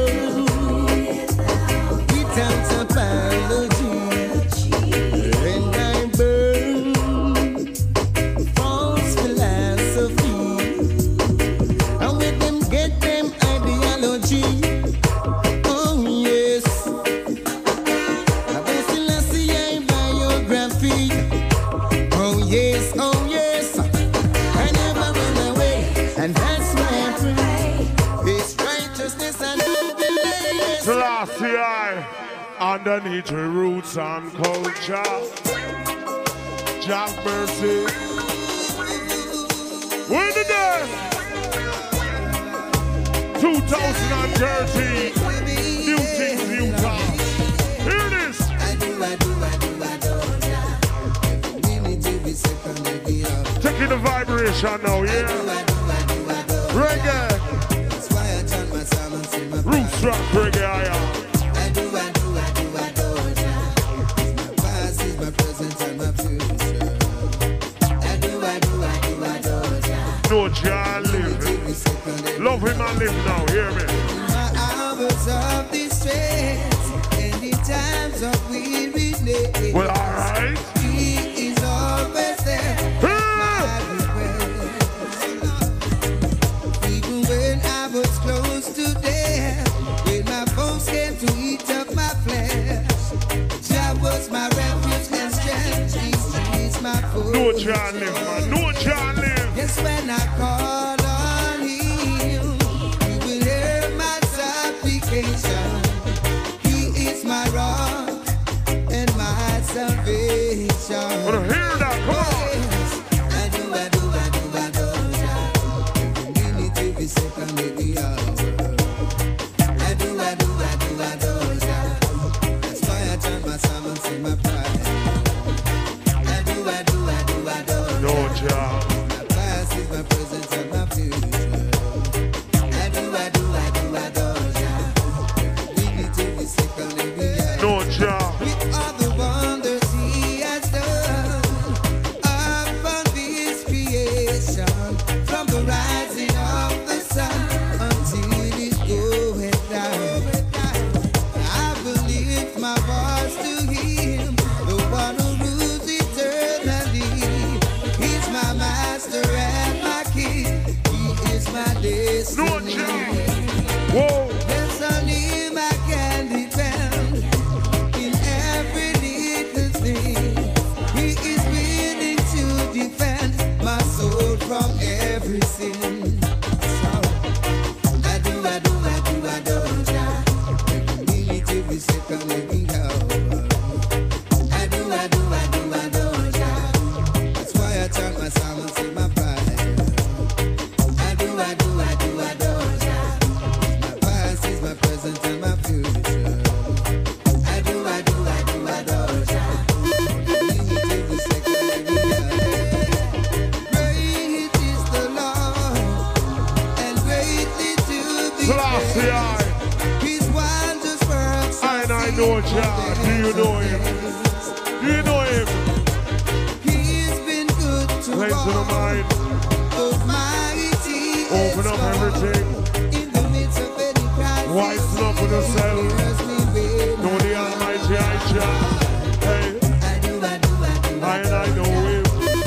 love without apology. And I burn false philosophy. And with them get them ideology. Oh yes. I still see a biography. Oh yes, oh yes. I never run away, and that's why I pray. It's righteousness and no delay. Selassie I. Underneath your roots and culture. Jah mercy. When the day? twenty thirteen. New things, new times. Here it is. I do, I do, I do, I do. We need to be second again. Taking the vibration now, yeah? I do, I do, I do. Reggae. Roots rock reggae, I am. I do, I do, I do, I do, Jah. My past is my present and my future. I do, I do, I do, I do, Jah. No Jah live. Love him and live now, hear me. My hours of distress and the times of weariness. Well, alright. He is always there. My request. Even when I was close to death, when my foes came to eat up my flesh, Jah was my refuge and strength. He is my food. No Jah live, man. No Jah live. Yes, when I call on Him, He will hear my supplication. He is my rock and my salvation. Wanna hear that? Come on. Yes, I do, I do, I do, I do, Jah. Every minute, every second, every hour. I do, I do, I do, I do, Jah. That's why I turn my sermons in my pride. I do, I do, I do, I do, No Jah. my past is my present and my future. I do, I do, I do, I do, Jah. We need to be sick on every hour. No Jah. With all the wonders He has done upon this creation, from the rising of the sun until it goeth down. I will lift my voice to Him, the one who rules eternally. He's my master and my king. He is my destiny. No Jah. Whoa. Yes, on Him I can depend in every little thing. He is willing to defend my soul from every sin. So, I do, I do, I do, I do, Jah. Every minute, every second, every hour. I do, I do, I do, I do, Jah. That's why I turn my silence in my pride. I do, I do, I do, I do, Jah. My past is my present and my future. I do, I do, I do, I do, Jah. Minute, every second, every hour. Great is the Lord, and greatly to be Selassie, praised. I. His wondrous works I and I know Jah. Do you know Him? Do you know Him? He's been good to Cleanse the all. mind. Almighty Open up everything. in the midst of any crisis. Wisen up with yourself. Hears me when Know the Almighty I Jah. Hey, I do, I do, I do, I and I know Him.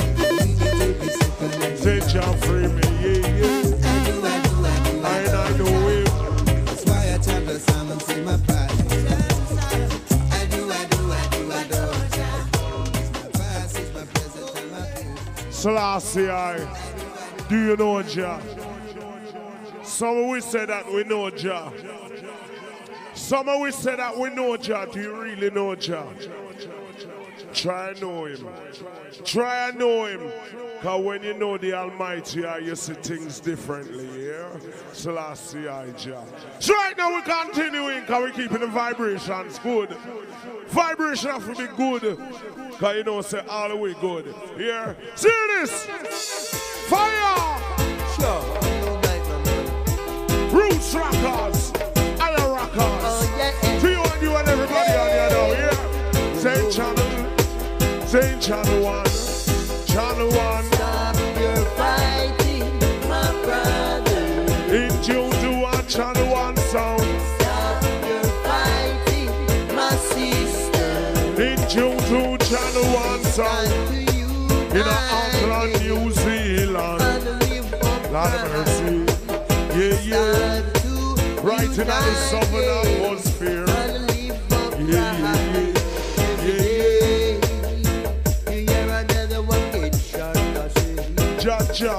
Say Jah free me, yeah, yeah. I do, I do, I do, I and I know Him. That's why I turn the sermons in my pride. I do, I do, I do, I do. My past is my present and my future. Selassie, I. Do you know Jah? Some of we say that we know Jah. Some of we say that we know Jah. Do you really know Jah? Try and know Him. Try and know Him. Because when you know the Almighty, I you see things differently, yeah? Selassie, I Jah. So right now we're continuing because we're keeping the vibrations good. Vibration have to be good. Because you know, say all the way good. Yeah? See this? Fire! Sure. Roots rockers, other rockers. Oh, yeah. To you and you and everybody on the other, yeah? Same channel, same channel one, channel one. Stop your fighting, my brother. In tune to one, channel one sound. Stop your fighting, my sister. In tune to channel one sound. To you, In Auckland, New Zealand. Lord of mercy. Yeah, yeah. Right in the southern atmosphere. Yeah, yeah, yeah. Jah Jah.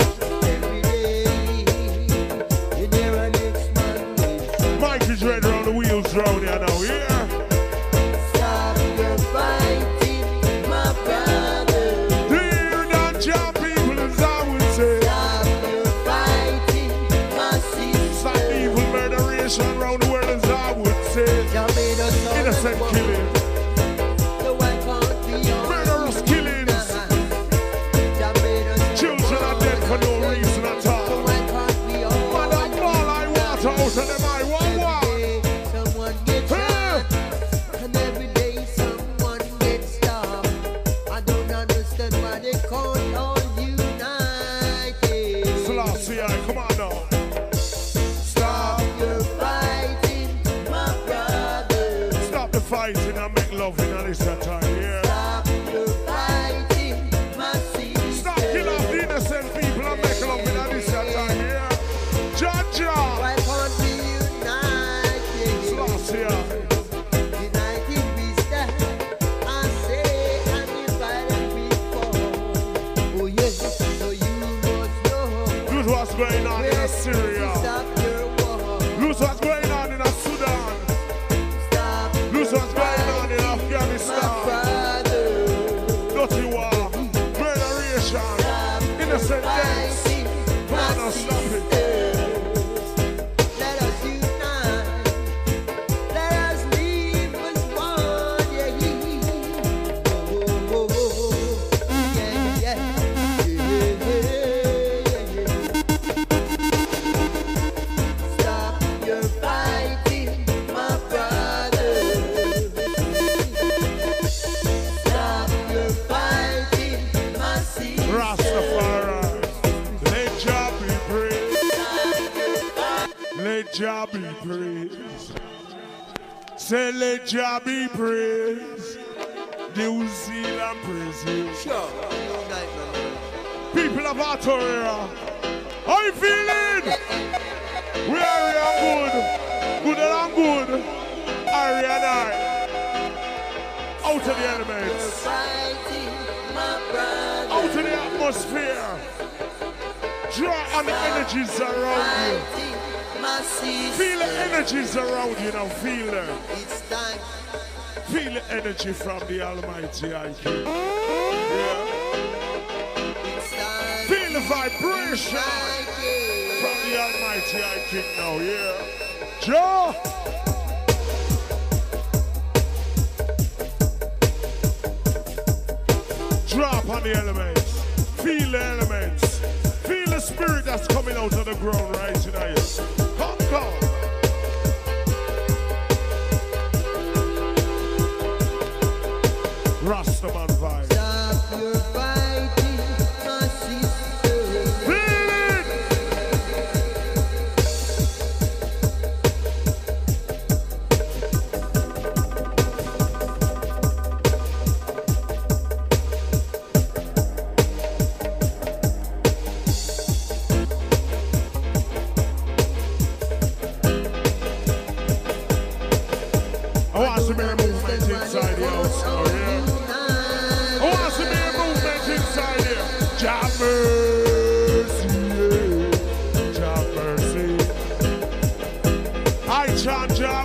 Mike is right around the wheels round here now, yeah? Stop your fighting, my brother. Hear that, Jah people, as I would say. Stop your fighting, my sister. Stop evil murderation around the world, as I would say. Innocent killing. Murderous killings. Children are dead for no reason at all. Man, I'm all I want out of them, I want what? fighting and make love in this time, yeah. Stop your fighting, my sister. Stop killing off the innocent people and make love in this time, yeah. Jaja. Why can't we unite? Selassie. United we stand, I say, and divided we fall. Oh yes, so you must know. Look what's going on in Syria. Stop your war. Look what's going on in Sudan. Stop Look what's going on in my Afghanistan. brother. Dirty war, murderation, innocent deaths. Fighting, my Man, no stop it. sister. Let us unite. Let us live as one, yeah. Oh, oh, oh, oh. Yeah, yeah, yeah, yeah, yeah. Stop your fighting, my brother. Stop your fighting, my sister. Rastafari, let Jah be praised. Let Jah be praised. Say let Jah be praised. New Zealand praise you. Sure, unite, man. People of Atoria, how you feeling? We are real good. Good and good. Ari and I. Out of the elements. Fighting, my brother. Out of the atmosphere. Draw on the energies around you. Fighting, my sister. Feel the energies around you now. Feel them. It's time. Feel the energy from the Almighty I King. Yeah. It's time. Feel the vibration Fighting. from the Almighty I King now. Yeah. Joe. Drop on the elements. Feel the elements. Feel the spirit that's coming out of the ground right tonight. Come, come. Rastaman vibe. Stop your fighting, my sister. Feel it! I want to be a movement inside the house. Oh, yeah. I want to be a movement inside here. Jah mercy, yeah. Jah mercy. I chant Jah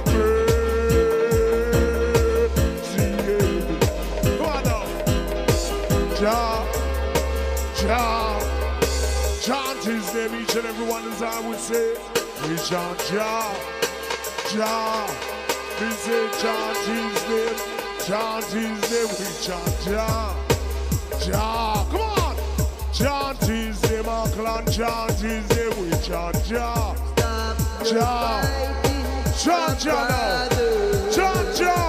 mercy, yeah. Come on now. Jah, Jah. Chant his name, each and every one, as I would say. We chant Jah, Jah. We say chant his name, chant his name, we chant Jah, Jah, come on! Chant his name, our clan, chant his name, we chant Jah, Stop your Jah, fighting, chant Jah now, chant Jah!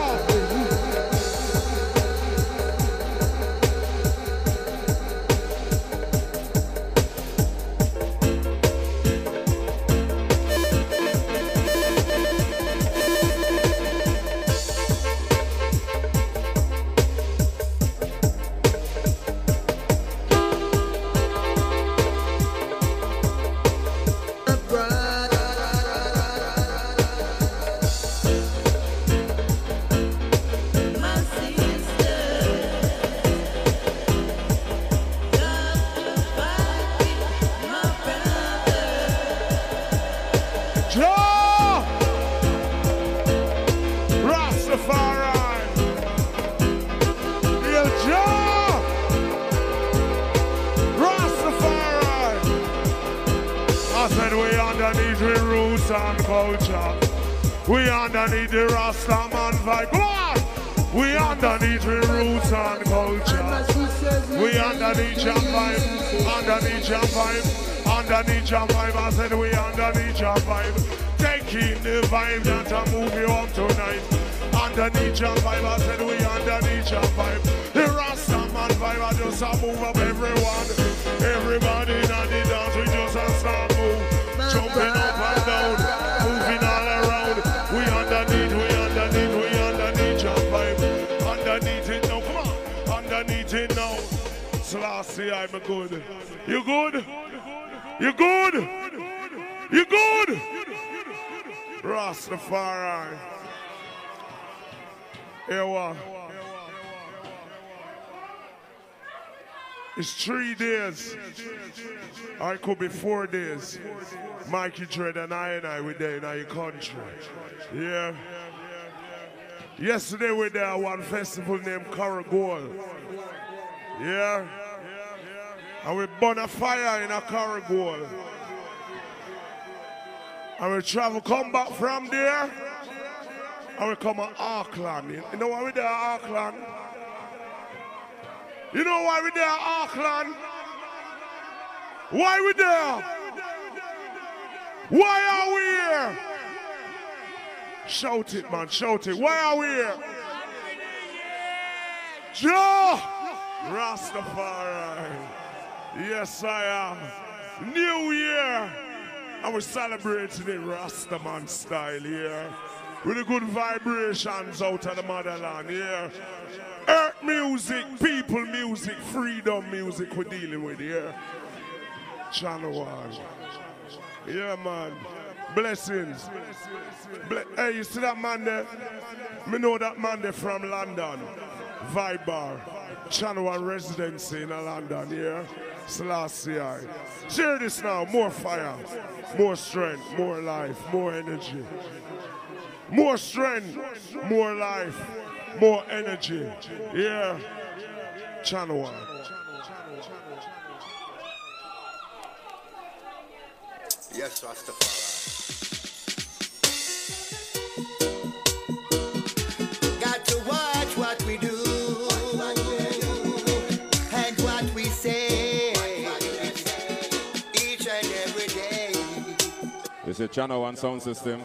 Jah! Rastafari! Real Jah! Rastafari! I said we underneath the roots and culture. We underneath the Rastaman vibe. Come on! We underneath the roots and culture. We underneath your vibe. Underneath your vibe. Underneath your vibe, I said we underneath your vibe. Taking the vibe that I move you up tonight. Underneath your vibe, I said we underneath your vibe. The Rastaman vibe, I just a move up everyone. Everybody in the dance, we just a start move. Jumping up and down, moving all around. We underneath, we underneath, we underneath your Selassie, I'm good. You good? You good? You good? Rastafari. Here what? It's three days. Or it could be four days. Mikey Dread and I and I were there in our country. Yeah. Yesterday we were there at one festival named Caragol. Yeah. And we burn a fire in a Caragol. And we travel, come back from there. And we come to Auckland. You know why we there at Auckland? You know why we there at Auckland? Why we there? Why are we here? Shout it, man, shout it. Why are we here? Joe! Rastafari. Yes, I am. New Year. And we're celebrating it Rastaman style here. With the good vibrations out of the motherland here. Earth music, people music, freedom music we're dealing with here. Channel one. Yeah, man. Blessings. Ble hey, you see that man there? Me know that man there from London. Vibe Bar. Channel one residency in London, yeah? Selassie. Share this now. More fire. More strength. More life. More energy. More strength. More life. More energy. Yeah. Channel one. Yes, Rastafari. Got to watch what we do and what we say each and every day. It's a Channel One sound system.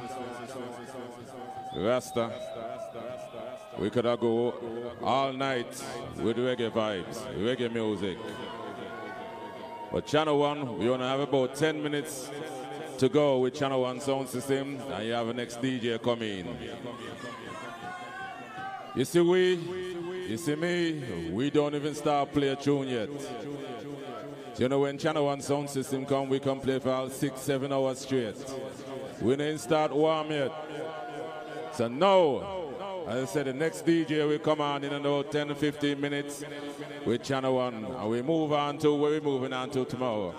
Rasta. We could have go all night with reggae vibes, reggae music. But Channel One, we only have about ten minutes to go with Channel One sound system, and you have the next D J come in. You see we, you see me, we don't even start play a tune yet. So you know when Channel One sound system come, we can play for six, seven hours straight. We didn't start warm yet. So now, as I said, the next D J will come on in about ten to fifteen minutes with Channel One, and we move on to where we're moving on to tomorrow.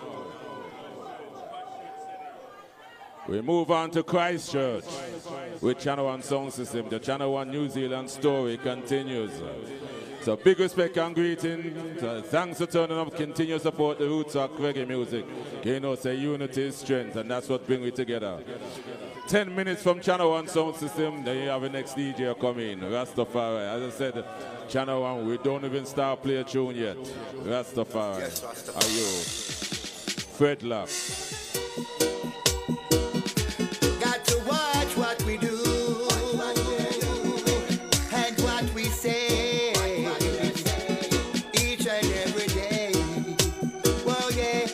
We move on to Christchurch with Channel One sound system. The Channel One New Zealand story continues. So big respect and greeting. So thanks for turning up. Continue to support the roots of reggae music. You know, say unity is strength, and that's what brings we together. Ten minutes from Channel One sound system, then you have the next D J come in. Rastafari. As I said, Channel One, we don't even start play a tune yet. Rastafari. Yes, Rastafari. Are you? Fredlock. Got to watch what we do and what we say each and every day. Well, yeah.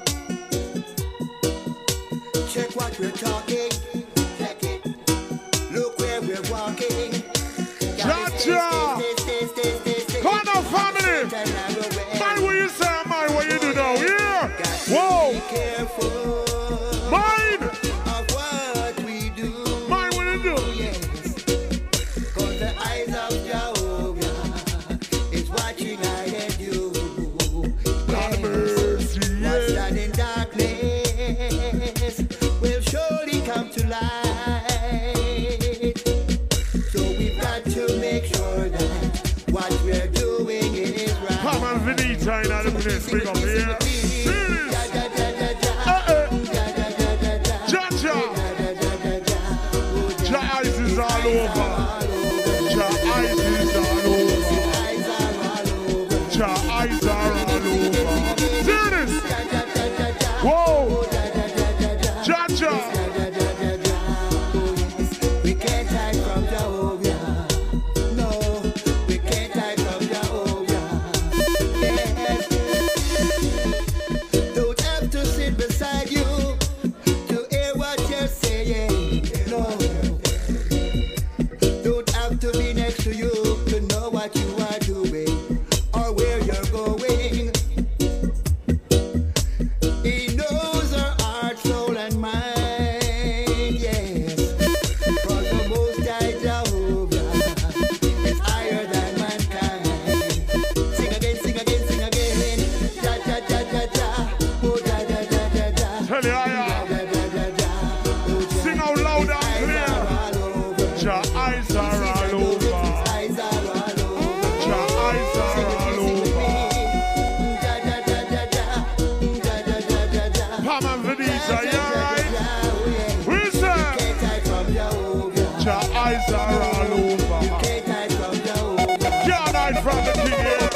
Check what we're talking. Check it. Look where we're walking. Gotcha! Come on, family! Mind what you say, mind what you do now. Yeah! Whoa! Be careful. Mind! Of what we do. Mind what you do. Yes, 'cause the eyes of Jehovah is watching I and you. Lord Yes, mercy, what's yeah. done in darkness will surely come to light. So we've got to make sure that what we're doing is right. Come on, Vinita in the place. Big up here. Serious. Da, da, da, da, da. Uh-uh. Da, da, da, da, da. Jaja. Da, da, da, da, da. Oh, da, Your eyes is all over. Your eyes is all over. eyes are all over. Your eyes are all over. Serious. Da, da, da, da, da. Whoa. Da, da, da, da, da. Jaja. Da, da, da, da, da. Oh, yes. We can't hide from Jehovah. No, we can't hide from Jehovah. Yes. Don't have to sit beside you to hear what you're saying. No. Don't have to be next to you to know what you are doing or where you're going. eyes are all over. You can't hide from Jehovah. Can't hide from the king here.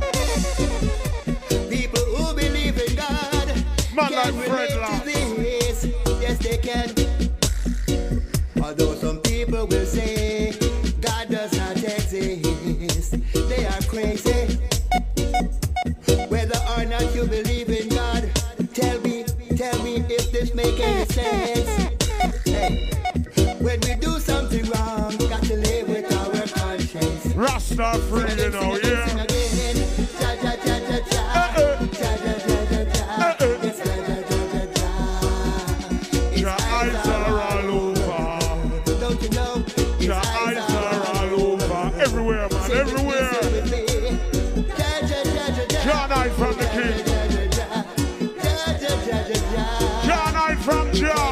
People who believe in God Man can like Fred relate Law. to this. Yes, they can. Although some people will say God does not exist, they are crazy. Whether or not you believe in God, tell me, tell me if this make any sense. Hey, when we do something wrong, got to live with our conscience. Rasta free, you know, yeah. Sing again. Ja, ja, ja, ja, ja. Ja, ja, ja, ja, ja. Yes, ja, ja, ja, ja, ja. His Your eyes are all over. Don't you know? His Your eyes are all over. Everywhere, man, everywhere. Can't hide from the king. Can't hide from Jah.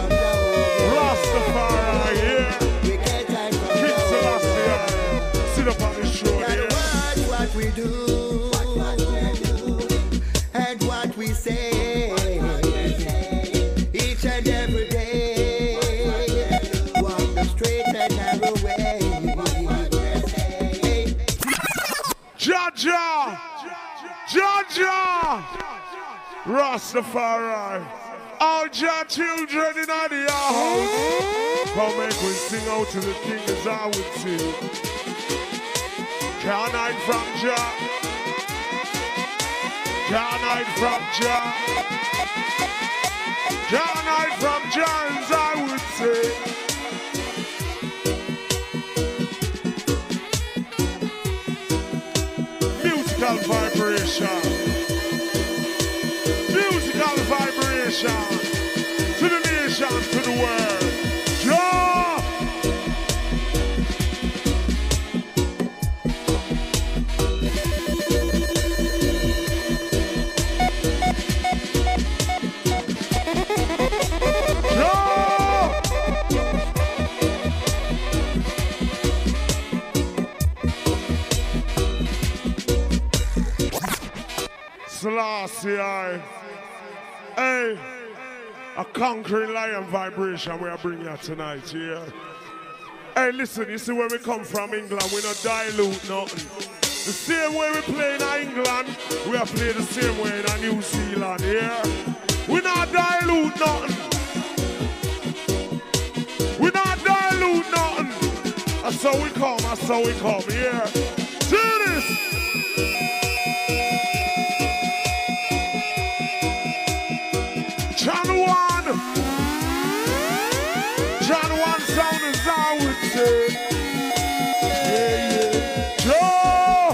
Rastafari, yeah. King Selassie, sit up on the show, Gotta yeah. watch what we do and what we say each and every day. Walk the straight and narrow way. Hey. Jah Jah. Jah Jah. Rastafari. All Jah children in the house. Come make we sing out to the king as I would sing. Can't hide from Jah. Can't hide from Jah. Can't hide from Jah as I would say. Musical vibration. Musical vibration. To the nation, to the world. Jah! Selassie, hey, a conquering lion vibration we are bringing you tonight, yeah. Hey, listen, you see where we come from, England, we not dilute nothing. The same way we play in England, we are playing the same way in New Zealand, yeah. We not dilute nothing. We not dilute nothing. That's how we come, that's how we come, yeah. See this. John one. John one sound is I would say. Yeah, yeah. Joe!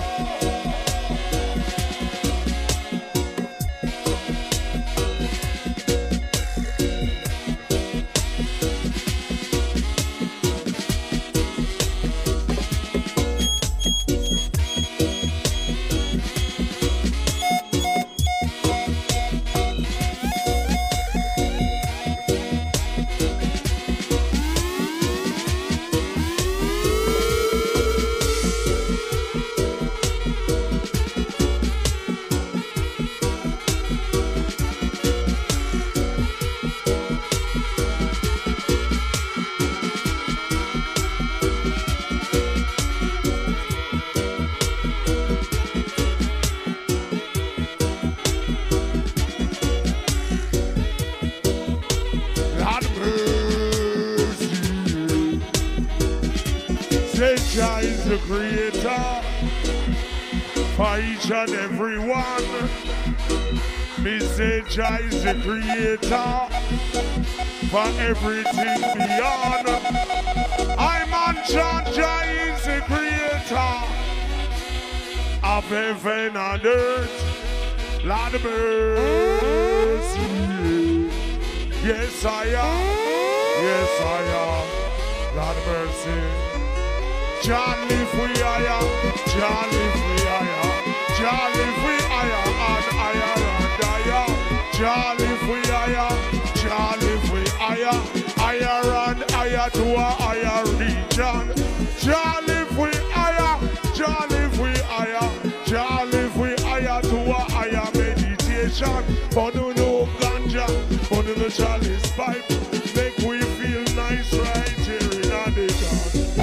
Jah is the creator for each and every one. Me say Jah is the creator for everything beyond. I'm on Jah, Jah is the creator of heaven and earth. Lord of mercy. Yes, I am. Yes, I am. Lord of mercy. Jah live we higher, Jah live we higher, Jah live we higher and higher and higher. Jah live we higher, Jah live we higher, higher and higher to a higher region. Jah live we higher, Jah live we higher, Jah live we higher to a higher meditation. For no no ganja, for no no chalice pipe, make we feel nice right here in the garden.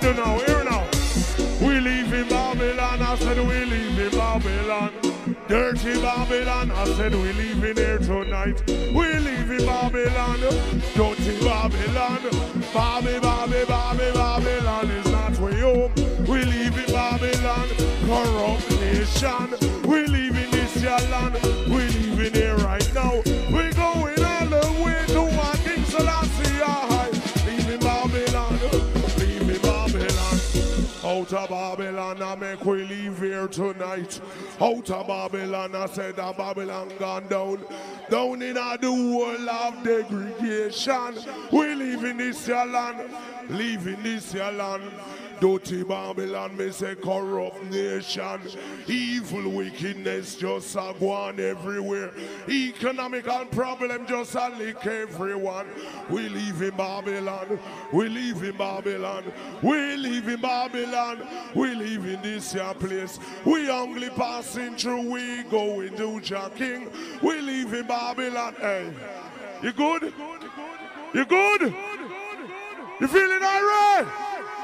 do now, here now. We live in Babylon, I said we live in Babylon. Dirty Babylon, I said we live in here tonight. We live in Babylon, dirty Babylon. Babby, Babby, Babby, Babylon is not way home. We live in Babylon, corrupt nation. We live in this your land, we live in here right now. We going all the way to one King Selassie high. Live in Babylon, live in Babylon. Out of Babylon, I make we leave here tonight. Out of Babylon, I said that Babylon gone down. Down in a the world of degradation. We live in this your land, live in this your land. Dirty Babylon, me say corrupt nation. Evil wickedness just a go on everywhere. Economical problem just a lick everyone. We live in Babylon, we live in Babylon, we live in Babylon, we live in this here place. We only passing through, we going to Jah King. We live in Babylon. Hey, you good? You good? You feeling alright?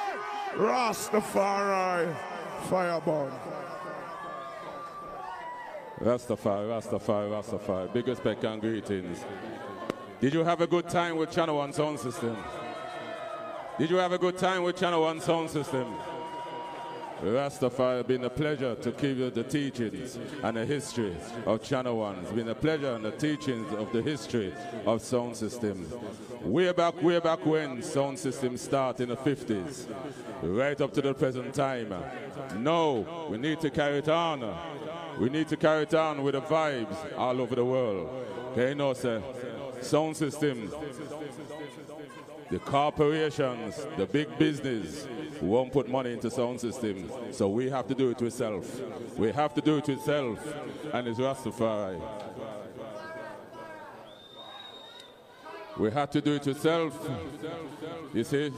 Rastafari, fireborn. Rastafari, Rastafari, Rastafari. Big respect and greetings. Did you have a good time with Channel One Sound System? Did you have a good time with Channel One Sound System? Rastafari, it's been a pleasure to give you the teachings and the history of Channel One. It's been a pleasure and the teachings of the history of sound system. Way back, way back when sound systems start in the fifties, right up to the present time. No, we need to carry it on. We need to carry it on with the vibes all over the world. Okay, you know, sir, sound systems, the corporations, the big business won't put money into sound systems, so we have to do it ourselves. We have to do it ourselves, and it's Rastafari. We have to do it ourselves. You see,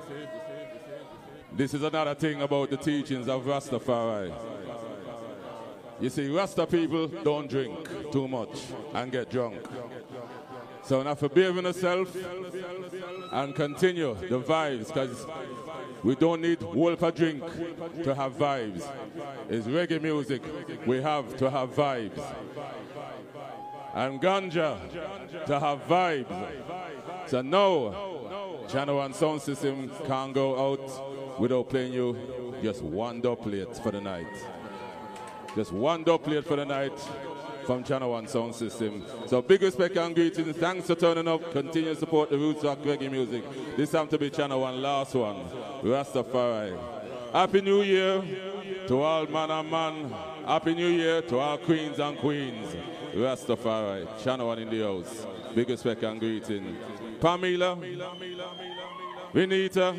this is another thing about the teachings of Rastafari. You see, Rasta people don't drink too much and get drunk. So now for behaving ourselves and continue the vibes, because we don't need wolf a drink to have vibes. It's reggae music, we have to have vibes. And ganja to have vibes. So no, Channel One Sound System can't go out without playing you just one dub plate for the night. Just one dub plate for the night from Channel One Sound System. So big respect and greetings. Thanks for turning up. Continue to support the roots of reggae music. This time to be Channel One, last one. Rastafari. Happy New Year to all man and man. Happy New Year to all queens and queens. Rastafari. Channel One in the house. Big respect and greetings. Pamela. Vinita.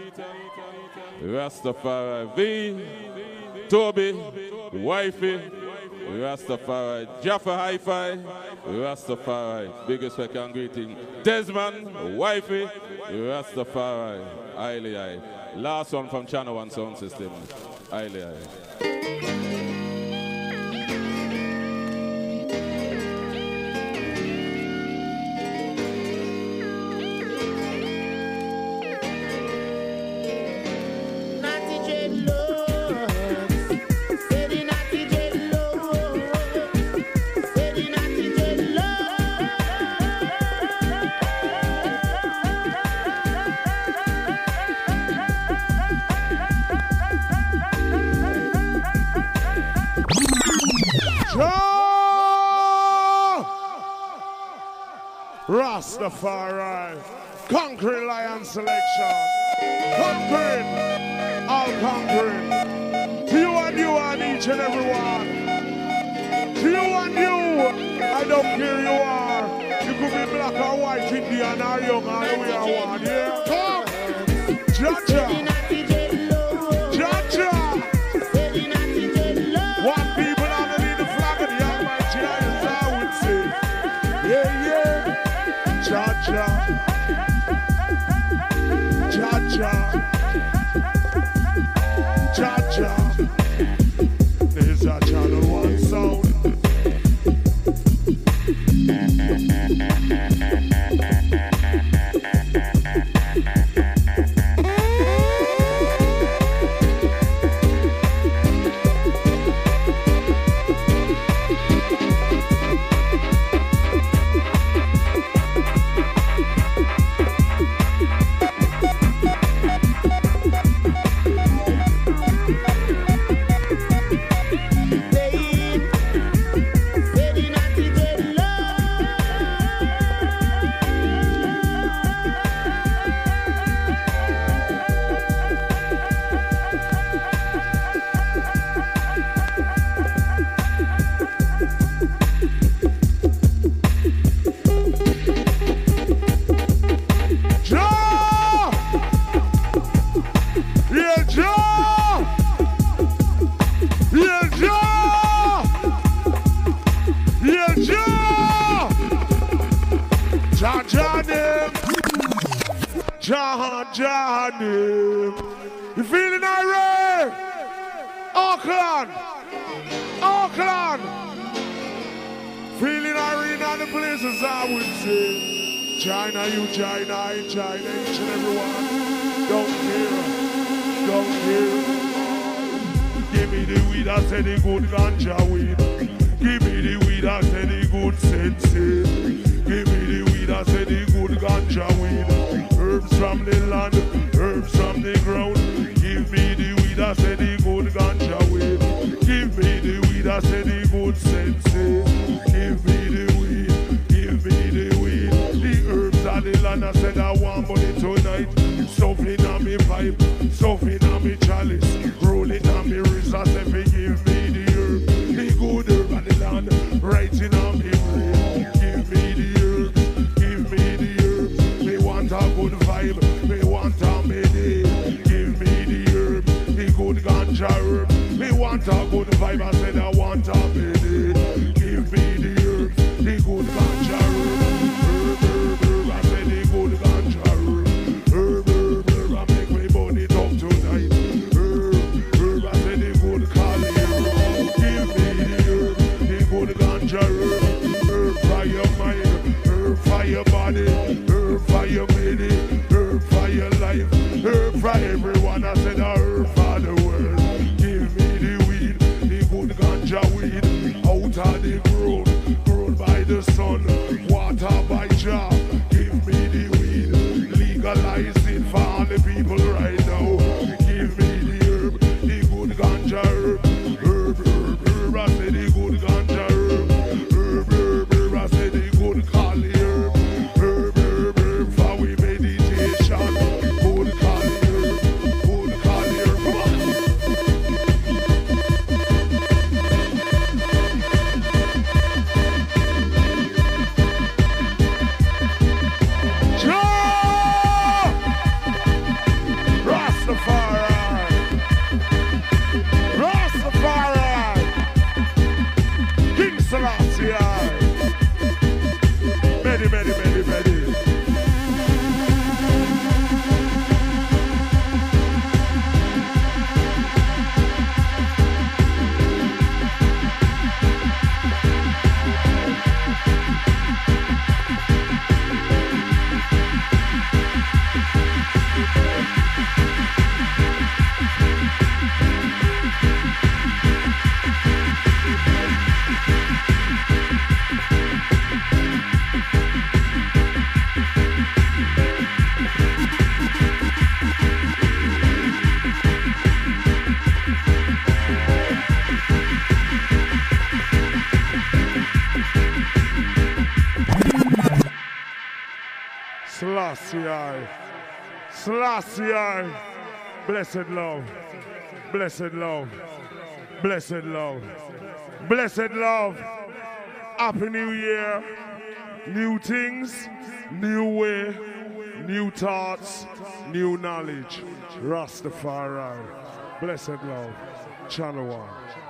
Rastafari. V. Toby. Wifey. Rastafari. Jaffa Hi-Fi. Rastafari. Big respect and greeting. Desmond. Wifey. Rastafari. Aye, aye. Last one from Channel One Sound System. Aye, aye. Rastafari, conquering lion selection, conquering, all conquering, to you and you and each and every one, to you and you, I don't care you are, you could be black or white, Indian or young or we are one, yeah? Come, Jaja, Jaja, one people underneath the flag of the Almighty, as I would say, yeah, yeah. Jaja, Jaja, Jaja, there's a Channel One sound. Johnny. You feeling irate? Auckland. Auckland. Feeling irate on the places I would say. China, you China, in China, each and every one. Don't care. Don't care. Give me the weed, I said the good ganja weed. Give me the weed, I said the good sensei. Give me the weed, I said the good ganja weed. Herbs from the land, herbs from the ground. Give me the weed, I said the good ganja weed. Give me the weed, I said the good sensei. Give me the weed, give me the weed. The herbs of the land, I said I want money tonight. Stuffing on me pipe, stuffing on me chalice. Rolling on me wrist, I said give me the herb. The good herb of the land, writing on me brain. Give me the herb, give me the herb. Me want a good vibe, me want a medi. Give me the herb, the good ganja herb. Me want a good vibe, I said I want a medi. Give me the herb, the good ganja herb. Herb, herb, herb, I said the good ganja herb. Herb, herb, herb, I make me burn it up tonight. Herb, herb, I said the good Kali herb. Give me the herb, the good ganja herb. Herb for your mind, herb for your body, herb for your medi, herb for your life, herb for everyone. I said a herb for the world. Give me the weed, the good ganja weed, out of the ground, grown by the sun, water by Jah. Give me the weed, legalize it for all the people right now. Give me the herb, the good ganja herb, herb, herb, herb. I said the good ganja herb, herb, herb, herb. I said the good Kali herb, herb, herb, herb. For we meditation, good Kali herb, good Kali herb. Many, many, many, many. Selassie, Selassie, blessed love, blessed love, blessed love, blessed love. Happy New Year, new things, new way, new thoughts, new knowledge. Rastafari, blessed love, Channel One.